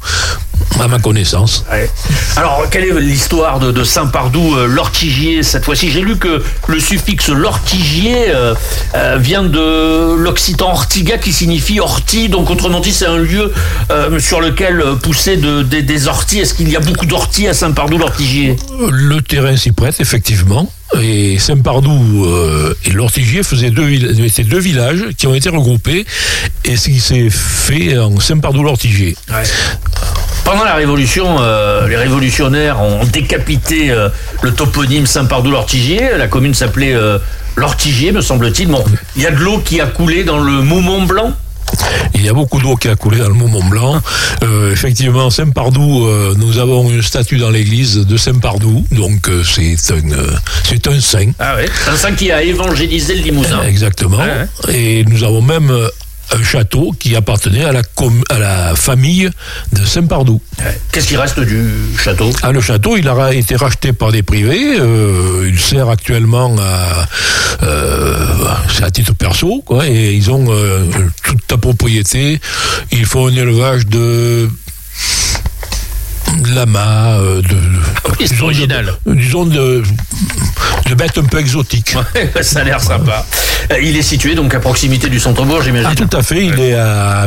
à ma connaissance. Ouais. Alors, quelle est l'histoire de, de Saint-Pardoux, euh, l'Ortigier, cette fois-ci? J'ai lu que le suffixe l'Ortigier euh, euh, vient de l'occitan ortiga, qui signifie ortie, donc autrement dit, c'est un lieu euh, sur lequel poussaient de, de, des orties. Est-ce qu'il y a beaucoup d'orties à Saint-Pardoux-l'Ortigier? Le terrain s'y prête, effectivement. Et Saint-Pardoux euh, et l'Ortigier faisaient deux, étaient deux villages qui ont été regroupés et ce qui s'est fait en Saint-Pardoux-l'Ortigier. Ouais. Pendant la Révolution, euh, les révolutionnaires ont décapité euh, le toponyme Saint-Pardoux-l'Ortigier. La commune s'appelait euh, l'Ortigier, me semble-t-il. Bon, il y a de l'eau qui a coulé dans le Mont-Mont-Blanc. Il y a beaucoup d'eau qui a coulé dans le Mont-Mont-Blanc. Euh, effectivement, Saint-Pardoux, euh, nous avons une statue dans l'église de Saint-Pardoux, donc euh, c'est un euh, c'est un saint. Ah oui, un saint qui a évangélisé le Limousin. Exactement. Ah ouais. Et nous avons même euh, un château qui appartenait à la, com- à la famille de Saint-Pardoux. Qu'est-ce qui reste du château? Ah, le château, il a été racheté par des privés. Euh, il sert actuellement à, euh, c'est à titre perso, quoi. Et ils ont euh, toute la propriété. Ils font un élevage de lamas, euh, de, oui, c'est original. De, disons de, de bêtes un peu exotiques. Ouais, ça a l'air sympa. Il est situé donc à proximité du centre-bourg, j'imagine. Ah, tout à fait. Il ouais. est à,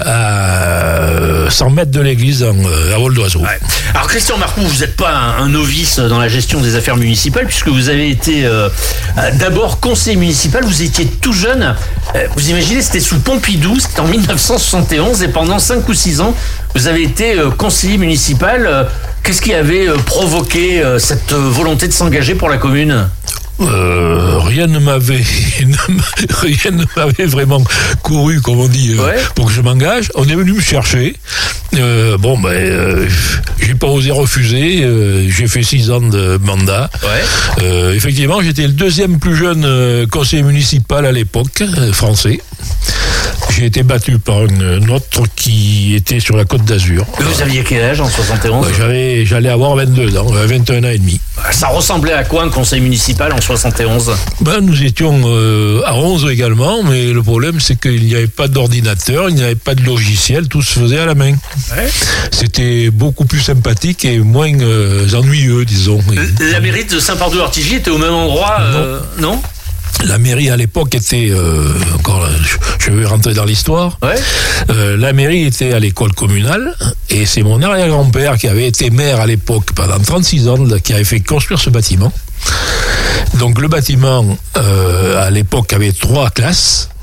à cent mètres de l'église, à vol d'oiseau. Ouais. Alors, Christian Marcoux, vous n'êtes pas un, un novice dans la gestion des affaires municipales, puisque vous avez été euh, d'abord conseiller municipal. Vous étiez tout jeune. Euh, vous imaginez, c'était sous Pompidou, c'était en mille neuf cent soixante et onze, et pendant cinq ou six ans, vous avez été euh, conseiller municipal. Euh, qu'est-ce qui avait euh, provoqué euh, cette euh, volonté de s'engager pour la commune? Euh, rien ne m'avait rien ne m'avait vraiment couru, comme on dit, euh, ouais. pour que je m'engage. On est venu me chercher. Euh, bon, ben, euh, j'ai pas osé refuser. Euh, j'ai fait six ans de mandat. Ouais. Euh, effectivement, j'étais le deuxième plus jeune euh, conseiller municipal à l'époque, euh, français. J'ai été battu par un autre qui était sur la Côte d'Azur. Vous aviez quel âge en soixante et onze? Ouais, j'avais, j'allais avoir vingt-deux ans, vingt et un ans et demi. Ça ressemblait à quoi un conseil municipal en soixante et onze? Ben, nous étions euh, à onze également, mais le problème c'est qu'il n'y avait pas d'ordinateur, il n'y avait pas de logiciel, tout se faisait à la main. Ouais. C'était beaucoup plus sympathique et moins euh, ennuyeux, disons. La mairie de Saint-Pardoux-l'Ortigier était au même endroit, euh, non, non La mairie à l'époque était, euh, encore, je, je vais rentrer dans l'histoire, ouais. euh, la mairie était à l'école communale et c'est mon arrière-grand-père qui avait été maire à l'époque pendant trente-six ans qui avait fait construire ce bâtiment. Donc le bâtiment euh, à l'époque avait trois classes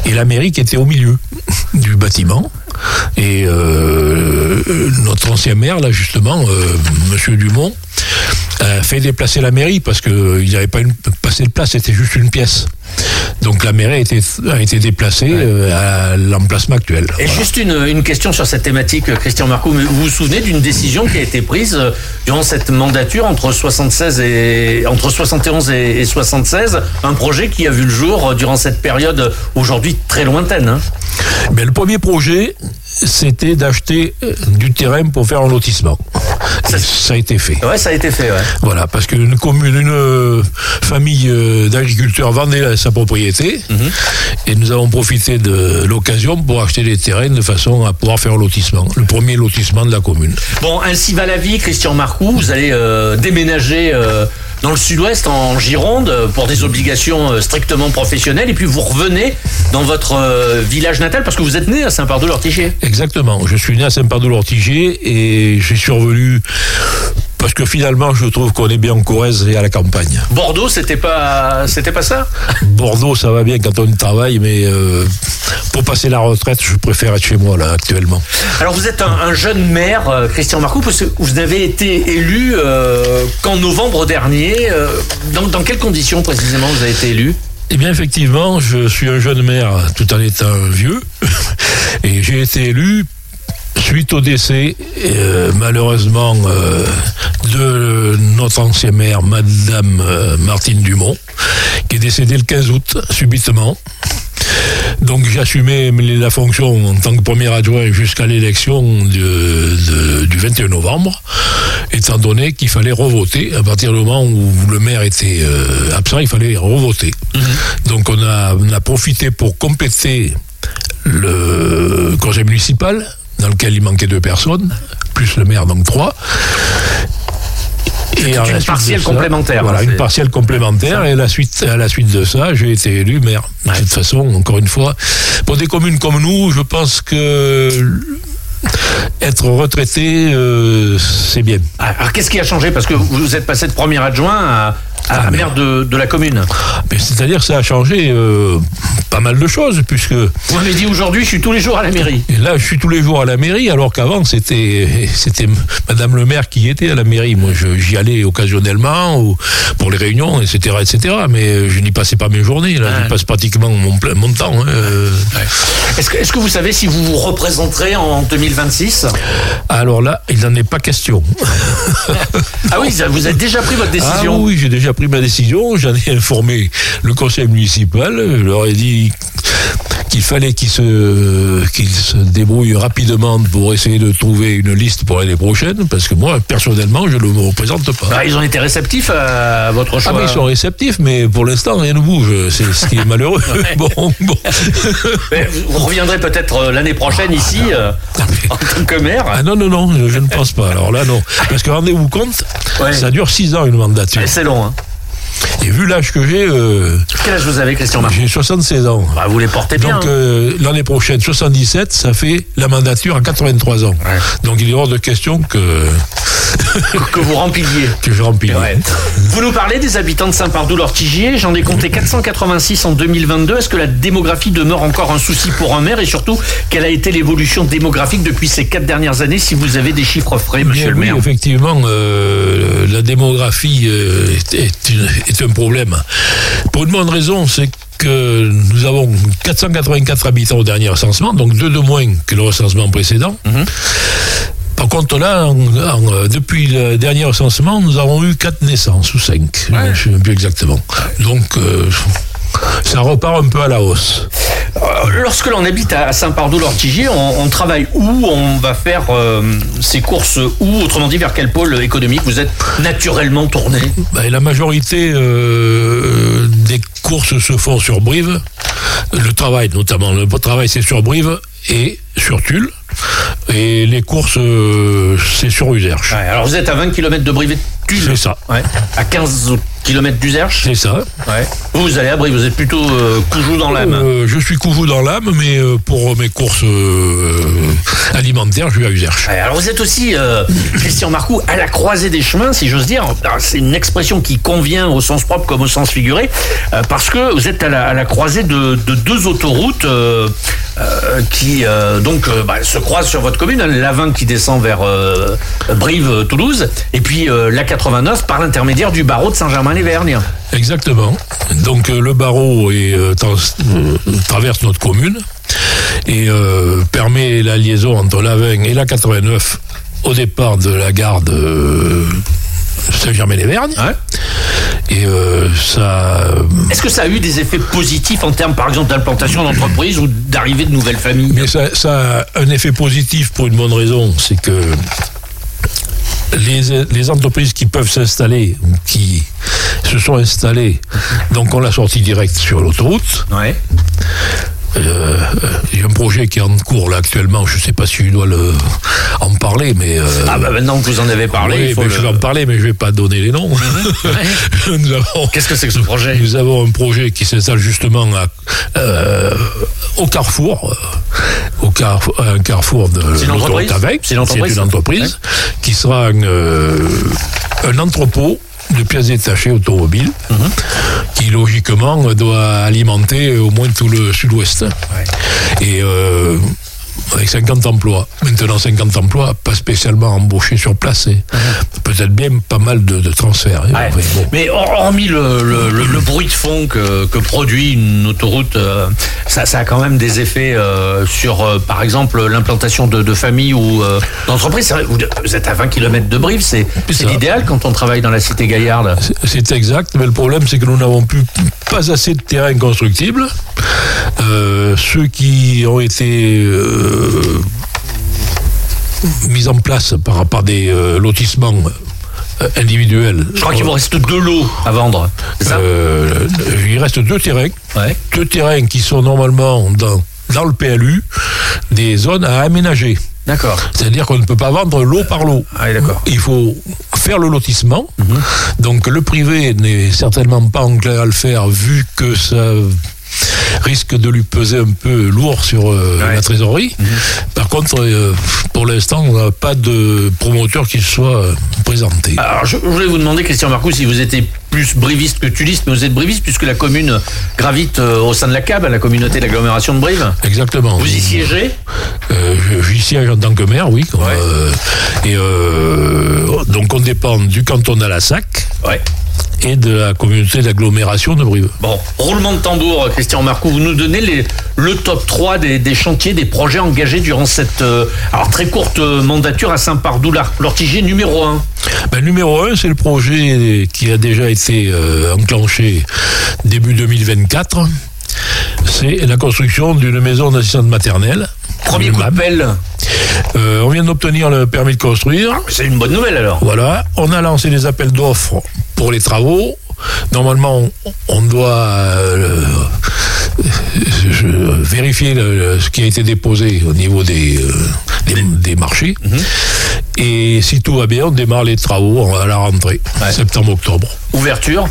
et la mairie qui était au milieu du bâtiment. Et euh, notre ancien maire, là justement, euh, Monsieur Dumont, a fait déplacer la mairie parce qu'il n'y avait pas une passé de place, c'était juste une pièce. Donc la mairie a été, a été déplacée ouais. euh, à l'emplacement actuel. Et voilà. Juste une, une question sur cette thématique, Christian Marcoux. Vous vous souvenez d'une décision qui a été prise durant cette mandature entre soixante-seize et entre soixante et onze et, et soixante-seize, un projet qui a vu le jour durant cette période aujourd'hui très lointaine. Hein. Mais le premier projet, c'était d'acheter du terrain pour faire un lotissement. Ça, ça a été fait. Ouais, ça a été fait, ouais. Voilà, parce qu'une commune, une euh, famille euh, d'agriculteurs vendait sa propriété, mm-hmm. et nous avons profité de l'occasion pour acheter des terrains de façon à pouvoir faire un lotissement, le premier lotissement de la commune. Bon, ainsi va la vie, Christian Marcoux. Vous allez euh, déménager euh, dans le sud-ouest, en Gironde, pour des obligations euh, strictement professionnelles, et puis vous revenez dans votre euh, village natal, parce que vous êtes né à Saint-Pardoux-l'Ortigier. Exactement, je suis né à Saint-Pardoux-l'Ortigier, et j'y suis revenu parce que finalement, je trouve qu'on est bien en Corrèze et à la campagne. Bordeaux, c'était pas, c'était pas ça ? Bordeaux, ça va bien quand on travaille, mais euh, pour passer la retraite, je préfère être chez moi, là, actuellement. Alors, vous êtes un, un jeune maire, euh, Christian Marcoux, parce que vous avez été élu euh, qu'en novembre dernier. Euh, dans, dans quelles conditions, précisément, vous avez été élu ? Eh bien, effectivement, je suis un jeune maire tout en étant vieux, et j'ai été élu suite au décès, euh, malheureusement, euh, de notre ancien maire, Madame euh, Martine Dumont, qui est décédée le quinze août, subitement. Donc j'ai assumé la fonction en tant que premier adjoint jusqu'à l'élection de, de, du vingt et un novembre, étant donné qu'il fallait revoter. À partir du moment où le maire était euh, absent, il fallait revoter. Mmh. Donc on a, on a profité pour compléter le conseil municipal, dans lequel il manquait deux personnes, plus le maire, donc trois. Et une partielle ça, complémentaire. Voilà, c'est... une partielle complémentaire. Et à la suite, à la suite de ça, j'ai été élu maire. De toute façon, encore une fois, pour des communes comme nous, je pense que être retraité, euh, c'est bien. Alors, qu'est-ce qui a changé ? Parce que vous êtes passé de premier adjoint à... à la maire de, de la commune. Mais c'est-à-dire que ça a changé euh, pas mal de choses, puisque... Vous m'avez dit aujourd'hui, je suis tous les jours à la mairie. Et là, je suis tous les jours à la mairie, alors qu'avant, c'était c'était Madame le maire qui était à la mairie. Moi, je, j'y allais occasionnellement, ou pour les réunions, et cetera, et cetera. Mais je n'y passais pas mes journées, là. Ouais. Je passe pratiquement mon, mon temps. Hein. Ouais. Est-ce que, est-ce que vous savez si vous vous représenterez en deux mille vingt-six ? Alors là, il n'en est pas question. Ah oui, vous avez déjà pris votre décision ? Ah oui, j'ai déjà pris ma décision, j'en ai informé le conseil municipal, je leur ai dit qu'il fallait qu'ils se, qu'ils se débrouillent rapidement pour essayer de trouver une liste pour l'année prochaine, parce que moi, personnellement, je ne me représente pas. Ah, ils ont été réceptifs à votre choix. Ah, mais ils sont réceptifs, mais pour l'instant, rien ne bouge. C'est ce qui est malheureux. Ouais. Bon, bon. Mais vous reviendrez peut-être l'année prochaine ici, euh, en tant que maire. Ah non, non, non, je ne pense pas. Alors là, non. Parce que rendez-vous compte, ouais. Ça dure six ans, une mandature. Et c'est long, hein. Et vu l'âge que j'ai... Euh, Quel âge vous avez, Christian Marcoux ? J'ai soixante-seize ans. Bah, vous les portez bien. Donc, euh, l'année prochaine, soixante-dix-sept, ça fait la mandature à quatre-vingt-trois ans. Ouais. Donc, il est hors de question que... que vous rempliez. Que je remplis. Ouais. Vous nous parlez des habitants de Saint-Pardoux-l'Ortigier. J'en ai compté quatre cent quatre-vingt-six en deux mille vingt-deux. Est-ce que la démographie demeure encore un souci pour un maire ? Et surtout, quelle a été l'évolution démographique depuis ces quatre dernières années, si vous avez des chiffres frais, monsieur Bien, le maire ? Oui, effectivement, euh, la démographie euh, est, est, une, est un problème. Pour une bonne raison, c'est que nous avons quatre cent quatre-vingt-quatre habitants au dernier recensement, donc deux de moins que le recensement précédent. Mmh. Par contre, là, en, en, depuis le dernier recensement, nous avons eu quatre naissances, ou cinq, ouais. Je ne sais plus exactement. Donc, euh, ça repart un peu à la hausse. Lorsque l'on habite à Saint-Pardoux-l'Ortigier, on, on travaille où ? On va faire euh, ses courses où ? Autrement dit, vers quel pôle économique vous êtes naturellement tourné ? Ben, la majorité euh, des courses se font sur Brive. Le travail, notamment. Le travail, c'est sur Brive et sur Tulle. Et les courses, euh, c'est sur Uzerche. Ouais, alors vous êtes à vingt kilomètres de Brive et Tulle. C'est ça. Ouais. À quinze kilomètres d'Uzerche. C'est ça. Ouais. Vous, vous allez à Brive, vous êtes plutôt euh, Coujou dans l'âme. Euh, je suis Coujou dans l'âme, mais euh, pour mes courses euh, alimentaires, je vais à Uzerche. Ouais, alors vous êtes aussi, euh, Christian Marcoux, à la croisée des chemins, si j'ose dire. Alors, c'est une expression qui convient au sens propre comme au sens figuré, euh, parce que vous êtes à la, à la croisée de, de deux autoroutes euh, euh, qui euh, donc euh, bah, se croisent sur votre commune. l'A vingt qui descend vers euh, Brive-Toulouse, et puis euh, l'A quatre-vingt-neuf par l'intermédiaire du barreau de Saint-Germain-les-Vergnes. Exactement. Donc euh, le barreau est, euh, tra- euh, traverse notre commune et euh, permet la liaison entre l'A vingt et l'A quatre-vingt-neuf au départ de la gare de Saint-Germain-les-Vergnes. Ouais. Et euh, ça... Est-ce que ça a eu des effets positifs en termes, par exemple, d'implantation d'entreprises ou d'arrivée de nouvelles familles? Mais ça, ça a un effet positif pour une bonne raison, c'est que les, les entreprises qui peuvent s'installer, ou qui se sont installées, donc on l'a sorti direct sur l'autoroute. Ouais. Euh, il y a un projet qui est en cours là actuellement, je ne sais pas si je dois le, en parler, mais... Euh, ah bah maintenant que vous en avez parlé... Oui, il faut mais le... je vais en parler, mais je ne vais pas donner les noms. Ouais. Nous avons, Qu'est-ce que c'est que ce projet? Nous avons un projet qui s'installe justement à, euh, au Carrefour, au carrefour, un carrefour de l'autoroute A vingt. C'est une entreprise, c'est une entreprise ouais. qui sera un, euh, un entrepôt de pièces détachées automobiles, mmh. qui logiquement doit alimenter au moins tout le sud-ouest. Ouais. Et euh, avec cinquante emplois. Maintenant, cinquante emplois, pas spécialement embauchés sur place. Et mmh. peut-être bien pas mal de, de transferts. Ouais. Enfin, bon. Mais hormis le, le, le, le bruit de fond que, que produit une autoroute, euh, ça, ça a quand même des effets euh, sur, euh, par exemple, l'implantation de, de familles ou euh, d'entreprises. C'est vrai, vous, vous êtes à vingt kilomètres de Brive, c'est, c'est l'idéal quand on travaille dans la cité gaillarde. C'est, c'est exact, mais le problème, c'est que nous n'avons plus pas assez de terrain constructible. Euh, ceux qui ont été euh, mis en place par, par des euh, lotissements euh, individuels. Je crois qu'il vous reste deux lots à vendre. C'est ça euh, il reste deux terrains. Ouais. Deux terrains qui sont normalement dans, dans le P L U, des zones à aménager. D'accord. C'est-à-dire qu'on ne peut pas vendre lot par lot. Ah, d'accord. Il faut faire le lotissement. Mm-hmm. Donc le privé n'est certainement pas enclin à le faire vu que ça risque de lui peser un peu lourd sur euh, ouais. la trésorerie. Mmh. Par contre, euh, pour l'instant, on n'a pas de promoteur qui soit euh, présenté. Alors, je, je voulais vous demander, Christian Marcoux, si vous étiez plus briviste que tuliste, mais vous êtes briviste puisque la commune gravite euh, au sein de la C A B, la communauté d'agglomération de Brive. Exactement. Vous y siégez euh, J'y siège en tant que maire, oui. Ouais. Euh, et euh, donc, on dépend du canton d'Alassac. Ouais. Et de la communauté d'agglomération de Brive. Bon, roulement de tambour, Christian Marcoux, vous nous donnez les, le top trois des, des chantiers, des projets engagés durant cette euh, alors très courte mandature à Saint-Pardoux-l'Ortigier numéro un. Ben, numéro un, c'est le projet qui a déjà été euh, enclenché début deux mille vingt-quatre. C'est la construction d'une maison d'assistante maternelle. Premier coup de pelle. Euh, on vient d'obtenir le permis de construire. Ah, c'est une bonne nouvelle alors. Voilà. On a lancé des appels d'offres pour les travaux. Normalement, on, on doit euh, je, vérifier le, ce qui a été déposé au niveau des, euh, des, des marchés. Mm-hmm. Et si tout va bien, on démarre les travaux à la rentrée, ouais. septembre-octobre. Ouverture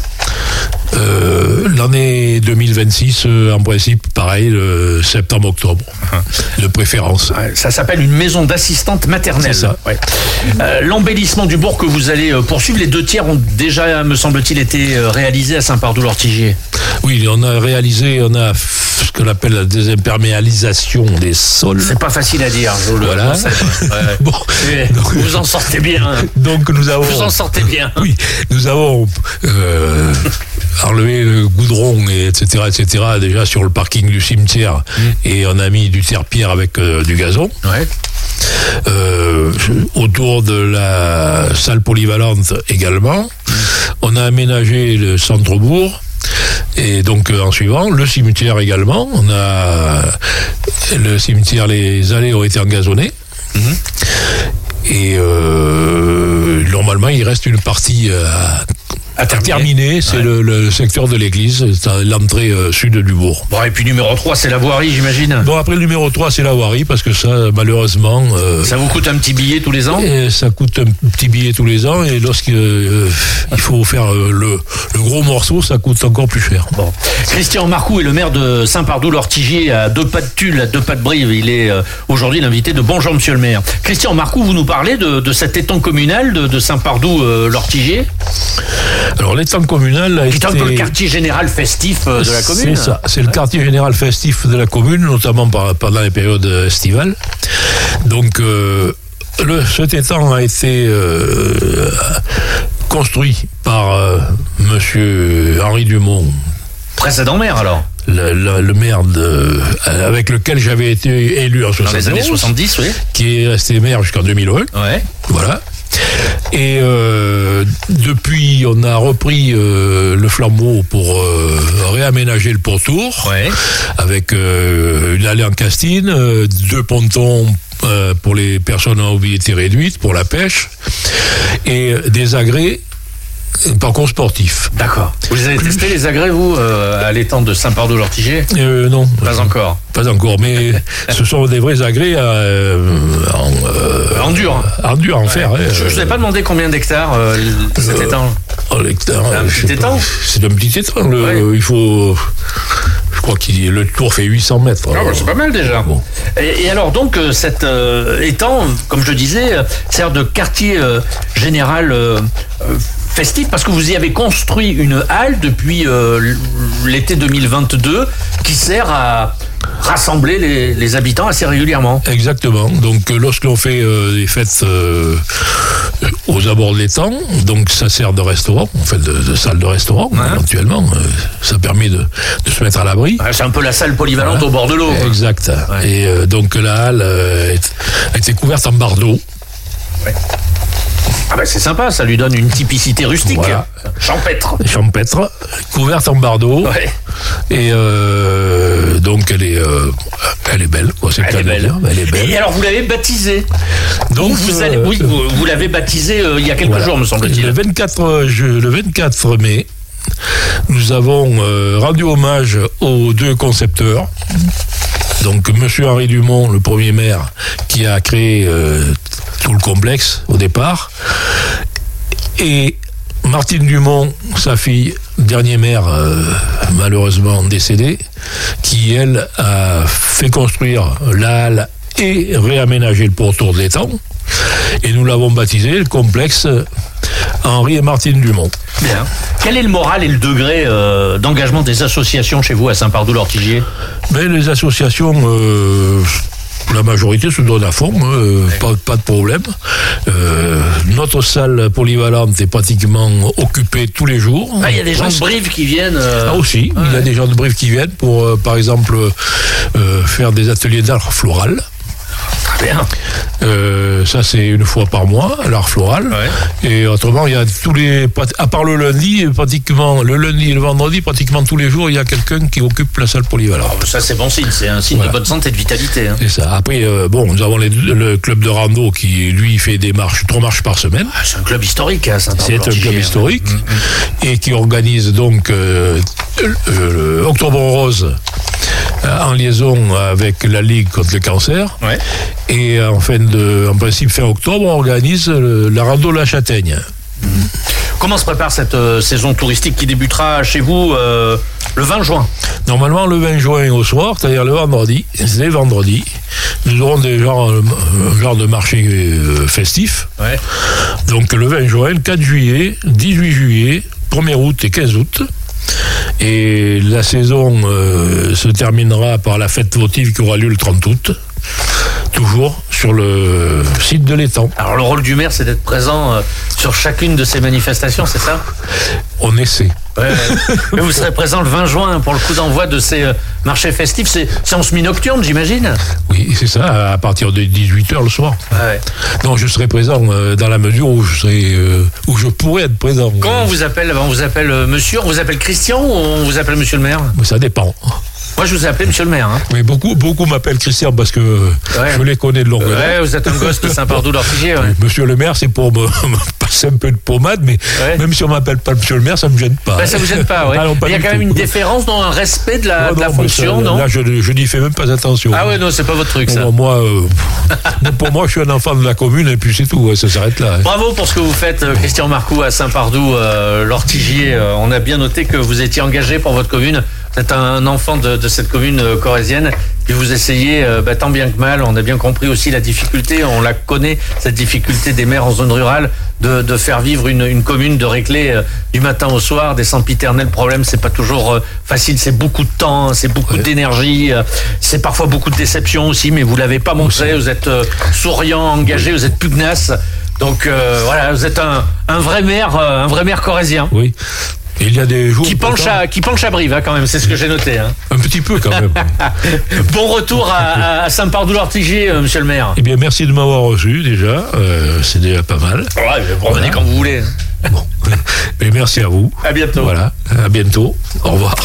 Euh, l'année deux mille vingt-six, euh, en principe, pareil, le septembre-octobre, uh-huh. de préférence. Ça s'appelle une maison d'assistante maternelle. C'est ça. Ouais. Euh, l'embellissement du bourg que vous allez euh, poursuivre, les deux tiers ont déjà, me semble-t-il, été euh, réalisés à Saint-Pardoux-l'Ortigier. Oui, on a réalisé, on a ce qu'on appelle la désimperméalisation des sols. C'est pas facile à dire, je le voilà. conseille. Ouais. Bon, donc, vous en sortez bien. Donc nous avons. Vous en sortez bien. Oui, nous avons euh, enlevé le goudron, et etc., et cetera, déjà sur le parking du cimetière, mmh. et on a mis du terre-pierre avec euh, du gazon. Ouais. Euh, autour de la salle polyvalente également. Mmh. On a aménagé le centre-bourg. Et donc euh, en suivant, le cimetière également. On a le cimetière, les allées ont été engazonnées. Mmh. Et euh, normalement, il reste une partie à À terminer, terminé, c'est ouais. le, le secteur de l'église, c'est l'entrée euh, sud du bourg. Bon, et puis numéro trois, c'est la voirie, j'imagine. Bon, après le numéro trois, c'est la voirie, parce que ça, malheureusement... Euh, ça vous coûte un petit billet tous les ans? Et ça coûte un petit billet tous les ans, et lorsqu'il euh, faut faire euh, le, le gros morceau, ça coûte encore plus cher. Bon. Christian Marcoux est le maire de Saint-Pardoux-l'Ortigier, à deux pas de Tulle, à deux pas de Brive. Il est euh, aujourd'hui l'invité de Bonjour Monsieur le maire. Christian Marcoux, vous nous parlez de, de cet étang communal de, de Saint-Pardoux-l'Ortigier? Alors l'étang communal a qui été... est un peu le quartier général festif de la commune. C'est ça, c'est ouais. le quartier général festif de la commune, notamment par, pendant les périodes estivales. Donc euh, le, cet étang a été euh, construit par euh, Monsieur Henri Dumont. Précédent maire alors. Le, le, le maire de, avec lequel j'avais été élu en soixante-onze. Dans les années soixante-dix, oui. Qui est resté maire jusqu'en deux mille un. Ouais. Voilà. Et euh, depuis, on a repris euh, le flambeau pour euh, réaménager le pourtour, ouais. avec euh, une allée en castine, euh, deux pontons euh, pour les personnes à mobilité réduite, pour la pêche, et des agrès. Par contre sportif. D'accord. Vous avez testé les agrès, vous, euh, à l'étang de Saint-Pardoux-l'Ortigier? euh, Non. Pas encore. Pas encore, mais ce sont des vrais agrès euh, en, euh, en dur. En dur, en ouais. fer. Je ne vous ai pas demandé combien d'hectares euh, cet euh, étang. Oh, l'hectare. C'est un petit étang. C'est un petit étang. Le, ouais. Il faut. Je crois que le tour fait huit cents mètres. Ah, bah, c'est pas mal déjà. Bon. Et, et alors donc euh, cet euh, étang, comme je le disais, euh, sert de quartier euh, général euh, euh, festif parce que vous y avez construit une halle depuis euh, l'été deux mille vingt-deux qui sert à rassembler les, les habitants assez régulièrement. Exactement. Donc euh, lorsque l'on fait euh, des fêtes euh, aux abords de l'étang, donc ça sert de restaurant, en fait de, de salle de restaurant, ouais. éventuellement. Euh, ça permet de, de se mettre à l'abri. Ouais, c'est un peu la salle polyvalente voilà. au bord de l'eau. Exact. Ouais. Et euh, donc la halle euh, a été couverte en barre d'eau. Ouais. Ah ben c'est sympa, ça lui donne une typicité rustique, voilà. champêtre. Champêtre, couverte en bardeau. Ouais. Et euh, donc elle est, euh, elle est belle, quoi. C'est elle, est belle. Dire, elle est belle. Et alors vous l'avez baptisée. Donc vous allez, oui, vous, vous l'avez baptisée euh, il y a quelques voilà. jours, me semble-t-il. Le vingt-quatre, je, le vingt-quatre mai, nous avons euh, rendu hommage aux deux concepteurs. Donc Monsieur Henri Dumont, le premier maire, qui a créé euh, tout le complexe au départ, et Martine Dumont, sa fille, dernier maire euh, malheureusement décédée, qui elle a fait construire la halle et réaménager le pourtour de l'étang, et nous l'avons baptisé le complexe Henri et Martine Dumont. Bien. Quel est le moral et le degré euh, d'engagement des associations chez vous à Saint-Pardoux-l'Ortigier? Ben, les associations, euh, la majorité se donne à fond, euh, ouais. pas, pas de problème. Euh, notre salle polyvalente est pratiquement occupée tous les jours. Ah, il y a des gens de Brive qui viennent euh... Ah aussi, ah, il y a ouais. des gens de Brive qui viennent pour, euh, par exemple, euh, faire des ateliers d'art floral. Très bien. Euh, ça c'est une fois par mois, l'art floral. Ouais. Et autrement, il y a tous les, à part le lundi, pratiquement le lundi et le vendredi, pratiquement tous les jours, il y a quelqu'un qui occupe la salle polyvalente. Oh, ça c'est bon signe, c'est un signe voilà. de bonne santé et de vitalité. Hein. C'est ça. Après, euh, bon, nous avons les, le club de rando qui lui fait des marches, trois marches par semaine. Ah, c'est un club historique, hein, c'est un club historique mmh. et qui organise donc euh, euh, Octobre Rose. En liaison avec la Ligue contre le cancer. Ouais. Et en, fin de, en principe, fin octobre, on organise le, la rando La Châtaigne. Mmh. Comment se prépare cette euh, saison touristique qui débutera chez vous euh, le vingt juin? Normalement, le vingt juin au soir, c'est-à-dire le vendredi, c'est vendredi, nous aurons des genres, un genre de marché euh, festif. Ouais. Donc le vingt juin, le quatre juillet, dix-huit juillet, premier août et quinze août. Et la saison euh, se terminera par la fête votive qui aura lieu le trente août, toujours sur le site de l'étang. Alors le rôle du maire, c'est d'être présent euh, sur chacune de ces manifestations, c'est ça? On essaie. Ouais, ouais. Mais vous serez présent le vingt juin pour le coup d'envoi de ces euh, marchés festifs. C'est, c'est en semi-nocturne, j'imagine? Oui, c'est ça, à partir de dix-huit heures le soir. Ouais. Donc je serai présent euh, dans la mesure où je, serai, euh, où je pourrais être présent. Comment on vous appelle? On vous appelle euh, monsieur, on vous appelle Christian ou on vous appelle monsieur le maire? Ça dépend. Moi, je vous ai appelé Monsieur le maire. Hein. Oui, beaucoup, beaucoup m'appellent Christian parce que ouais. je les connais de longue date. Ouais, vous êtes un gosse de Saint-Pardoux-l'Ortigier. Ouais. Monsieur le maire, c'est pour me, me passer un peu de pommade, mais ouais. même si on m'appelle pas Monsieur le maire, ça me gêne pas. Ben, ça vous gêne pas, ouais. Ah, non, pas il y a quand tout. même une déférence dans un respect de la, non, de la non, fonction, ça, non Là, je, je n'y fais même pas attention. Ah ouais, non, c'est pas votre truc, ça. Bon, moi, euh, pour moi, je suis un enfant de la commune et puis c'est tout, ouais, ça s'arrête là. Hein. Bravo pour ce que vous faites, Christian Marcoux, à Saint-Pardoux-l'Ortigier. Euh, on a bien noté que vous étiez engagé pour votre commune. Vous êtes un enfant de, de cette commune euh, corrézienne et vous essayez, euh, bah, tant bien que mal, on a bien compris aussi la difficulté, on la connaît, cette difficulté des maires en zone rurale de, de faire vivre une, une commune, de régler euh, du matin au soir des sempiternels problèmes. C'est pas toujours euh, facile, c'est beaucoup de temps, c'est beaucoup ouais. d'énergie, euh, c'est parfois beaucoup de déception aussi, mais vous l'avez pas montré, vous êtes euh, souriant, engagé, vous êtes pugnace. Donc euh, voilà, vous êtes un, un vrai maire, euh, un vrai maire corrézien. Oui. Il y a des jours qui penche à qui penche à Brive hein, quand même, c'est ce que j'ai noté. Hein. Un petit peu quand même. Bon retour à, à Saint-Pardoux-l'Ortigier, euh, Monsieur le maire. Eh bien, merci de m'avoir reçu déjà. Euh, c'est déjà pas mal. Ouais, vous revenez voilà. quand vous voulez. Bon, mais merci à vous. À bientôt. Voilà, à bientôt. Au revoir.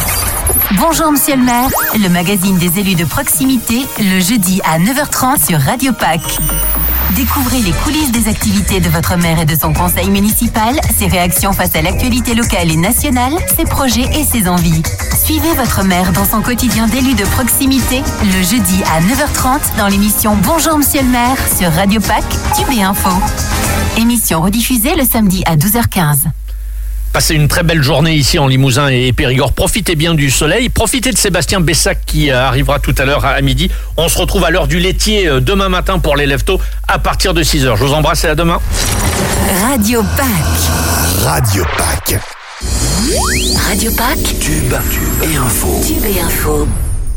Bonjour Monsieur le maire, le magazine des élus de proximité, le jeudi à neuf heures trente sur Radio Pac. Découvrez les coulisses des activités de votre maire et de son conseil municipal, ses réactions face à l'actualité locale et nationale, ses projets et ses envies. Suivez votre maire dans son quotidien d'élu de proximité, le jeudi à neuf heures trente dans l'émission Bonjour Monsieur le maire sur Radio Pac, Tube et Info. Émission rediffusée le samedi à douze heures quinze. Passez une très belle journée ici en Limousin et Périgord. Profitez bien du soleil. Profitez de Sébastien Bessac qui arrivera tout à l'heure à midi. On se retrouve à l'heure du laitier demain matin pour les lève-tôt à partir de six heures. Je vous embrasse et à demain. Radio Pac. Radio Pac. Radio Pac. Tube et info. Tube et info.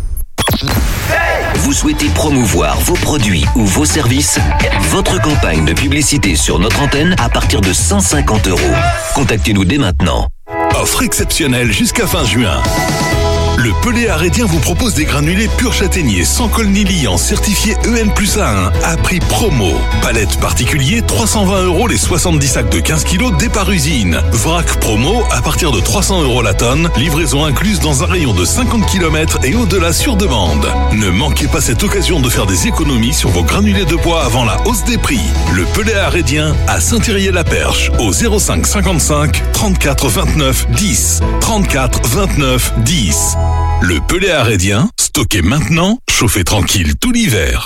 Vous souhaitez promouvoir vos produits ou vos services? Votre campagne de publicité sur notre antenne à partir de cent cinquante euros. Contactez-nous dès maintenant. Offre exceptionnelle jusqu'à fin juin. Le Pelé Arrédien vous propose des granulés pur châtaignier sans colle ni liant certifiés E N plus A un à prix promo. Palette particulier trois cent vingt euros les soixante-dix sacs de quinze kilos départ usine. Vrac promo à partir de trois cents euros la tonne. Livraison incluse dans un rayon de cinquante kilomètres et au-delà sur demande. Ne manquez pas cette occasion de faire des économies sur vos granulés de bois avant la hausse des prix. Le Pelé Arrédien à Saint-Thierry-la-Perche au zéro cinq cinquante-cinq trente-quatre vingt-neuf dix. trente-quatre vingt-neuf dix. Le Pelé Arrédien, stocké maintenant, chauffé tranquille tout l'hiver.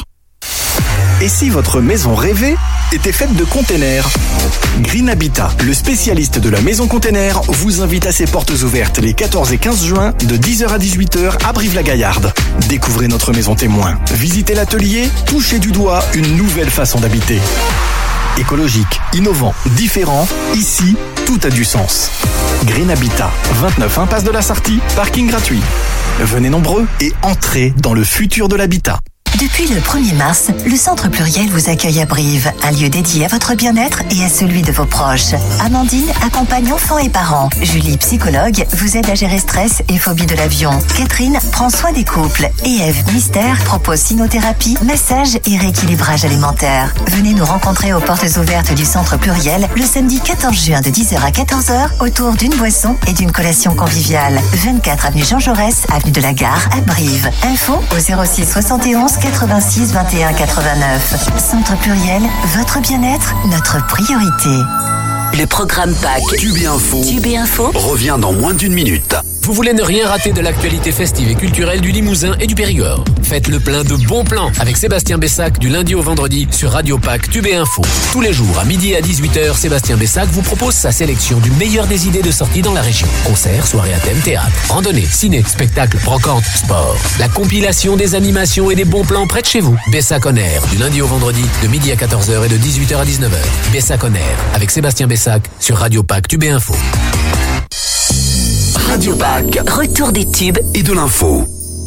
Et si votre maison rêvée était faite de containers? Green Habitat, le spécialiste de la maison container, vous invite à ses portes ouvertes les quatorze et quinze juin de dix heures à dix-huit heures à Brive-la-Gaillarde. Découvrez notre maison témoin, visitez l'atelier, touchez du doigt une nouvelle façon d'habiter. Écologique, innovant, différent, ici, tout a du sens. Green Habitat, vingt-neuf impasse de la Sartie, parking gratuit. Venez nombreux et entrez dans le futur de l'habitat. Depuis le premier mars, le Centre Pluriel vous accueille à Brive, un lieu dédié à votre bien-être et à celui de vos proches. Amandine accompagne enfants et parents. Julie, psychologue, vous aide à gérer stress et phobie de l'avion. Catherine prend soin des couples. Et Eve, mystère, propose cynothérapie, massage et rééquilibrage alimentaire. Venez nous rencontrer aux portes ouvertes du Centre Pluriel le samedi quatorze juin de dix heures à quatorze heures autour d'une boisson et d'une collation conviviale. vingt-quatre avenue Jean Jaurès, avenue de la Gare à Brive. Info au zéro six soixante et onze quatre-vingt-six vingt et un quatre-vingt-neuf. Centre Pluriel, votre bien-être, notre priorité. Le programme Pac. Tube et Info. Tube et Info. Revient dans moins d'une minute. Vous voulez ne rien rater de l'actualité festive et culturelle du Limousin et du Périgord? Faites le plein de bons plans avec Sébastien Bessac du lundi au vendredi sur Radio Pac Tube et Info. Tous les jours à midi et à dix-huit heures, Sébastien Bessac vous propose sa sélection du meilleur des idées de sortie dans la région. Concerts, soirées à thème, théâtre, randonnée, ciné, spectacle, brocante, sport. La compilation des animations et des bons plans près de chez vous. Bessac on Air du lundi au vendredi de midi à quatorze heures et de dix-huit heures à dix-neuf heures. Bessac on Air avec Sébastien Bessac sur Radio Pac Tube et Info. Radio Pac, retour des tubes et de l'info.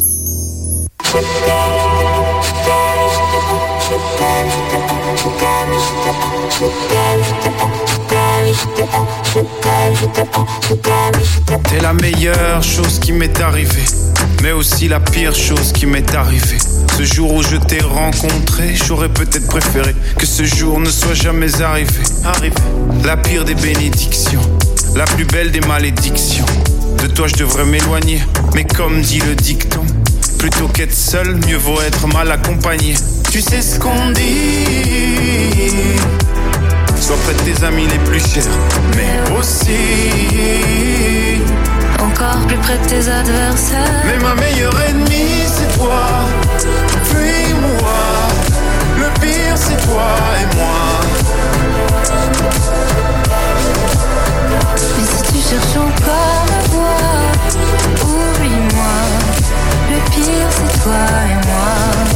T'es la meilleure chose qui m'est arrivée, mais aussi la pire chose qui m'est arrivée. Ce jour où je t'ai rencontré, j'aurais peut-être préféré que ce jour ne soit jamais arrivé. Arrivé. La pire des bénédictions, la plus belle des malédictions. De toi je devrais m'éloigner, mais comme dit le dicton, plutôt qu'être seul, mieux vaut être mal accompagné. Tu sais ce qu'on dit, sois près de tes amis les plus chers, mais aussi encore plus près de tes adversaires. Mais ma meilleure ennemie c'est toi, puis moi. Le pire c'est toi et moi. Mais si tu cherches encore à voir, oublie-moi. Le pire c'est toi et moi.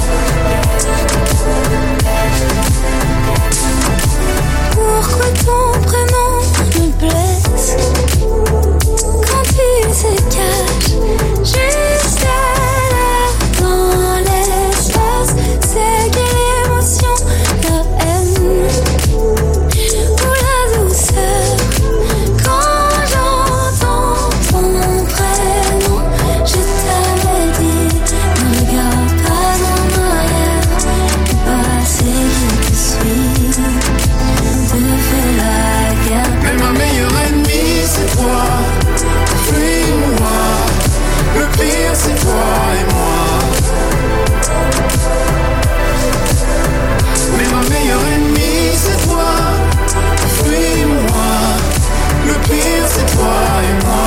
Pourquoi ton prénom me blesse quand il se cache juste là dans l'espace? C'est quelle émotion, la haine ou la douceur? Quand j'entends ton prénom, je t'avais dit, ne regarde pas en arrière, le passé je te suis, te fais la guerre. Mais ma meilleure ennemie c'est toi, fuis-moi. Le pire c'est toi et moi. Mais ma meilleure ennemie c'est toi, fuis-moi. Le pire c'est toi et moi.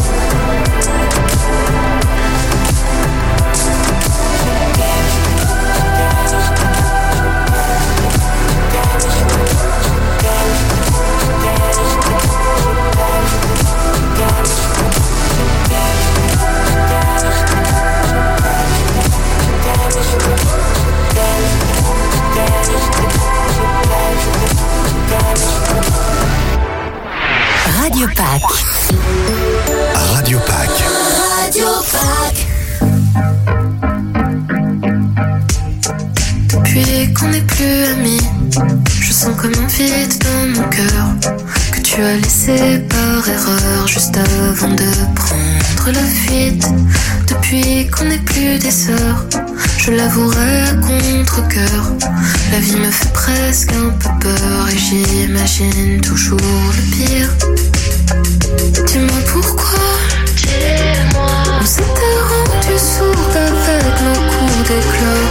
Radio Pack. Radio Pack. Radio Pack. Depuis qu'on n'est plus amis, je sens comme un vide dans mon cœur que tu as laissé par erreur juste avant de prendre la fuite. Depuis qu'on n'est plus des sœurs, je l'avouerai à contre-cœur, la vie me fait presque un peu peur et j'imagine toujours le pire. Dis-moi pourquoi, dis-moi. On s'était rendu sourd avec nos coups d'éclat.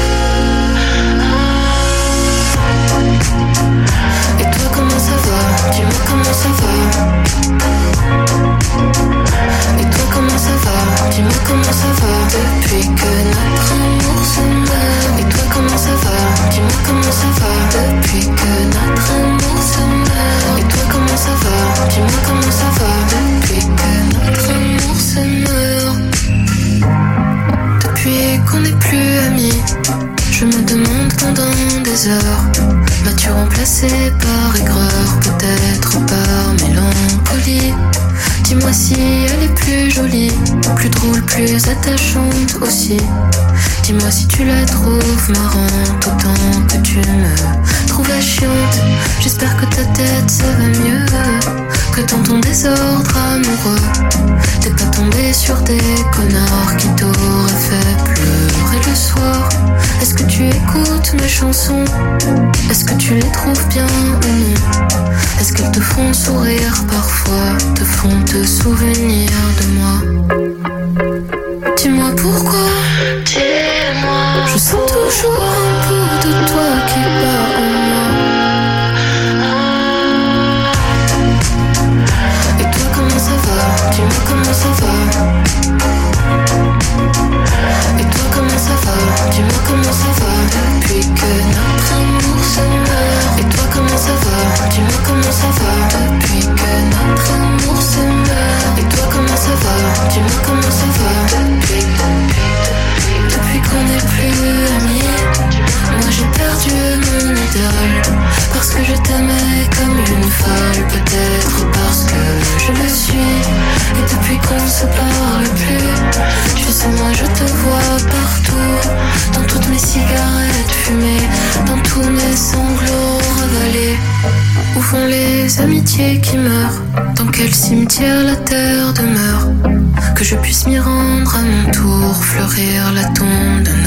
Et toi comment ça va? Dis-moi comment ça va? Et toi comment ça va? Dis-moi comment ça va? Depuis que notre amour se meurt. Et toi comment ça va? Dis-moi comment ça va? Depuis que notre amour se meurt. Et toi comment ça va? Dis-moi comment ça va? Depuis que notre amour se meurt. Depuis qu'on n'est plus amis, je me demande pendant des heures, m'as-tu remplacé par aigreur, peut-être par mélancolie? Dis-moi si elle est plus jolie, plus drôle, plus attachante aussi. Dis-moi si tu la trouves marrante autant que tu me trouvais chiante. J'espère que ta tête ça va mieux, que dans ton désordre amoureux t'es pas tombé sur des connards qui t'auraient fait pleurer le soir. Est-ce que tu écoutes mes chansons? Est-ce que tu les trouves bien ou non? Est-ce qu'elles te font sourire parfois, te font te souvenir de moi? Dis-moi pourquoi, dis-moi. Je sens toujours un peu de toi qui bat en moi. Et toi comment ça va? Dis-moi comment ça va? Et toi comment ça va? Dis-moi comment ça va? Depuis que notre amour se meurt. Et toi comment ça va? Dis-moi comment ça va? Depuis que notre amour se meurt. Et toi comment ça va? Dis-moi comment ça va? Depuis, depuis, depuis qu'on n'est plus amis. Moi j'ai perdu mon idole parce que je t'aimais comme une folle. Peut-être parce que je le suis. Et depuis qu'on se parle plus, tu sais moi je te vois partout, dans toutes mes cigarettes fumées, dans tous mes sanglots ravalés. Où vont les amitiés qui meurent? Dans quel cimetière la terre demeure? Que je puisse m'y rendre à mon tour, fleurir la tombe de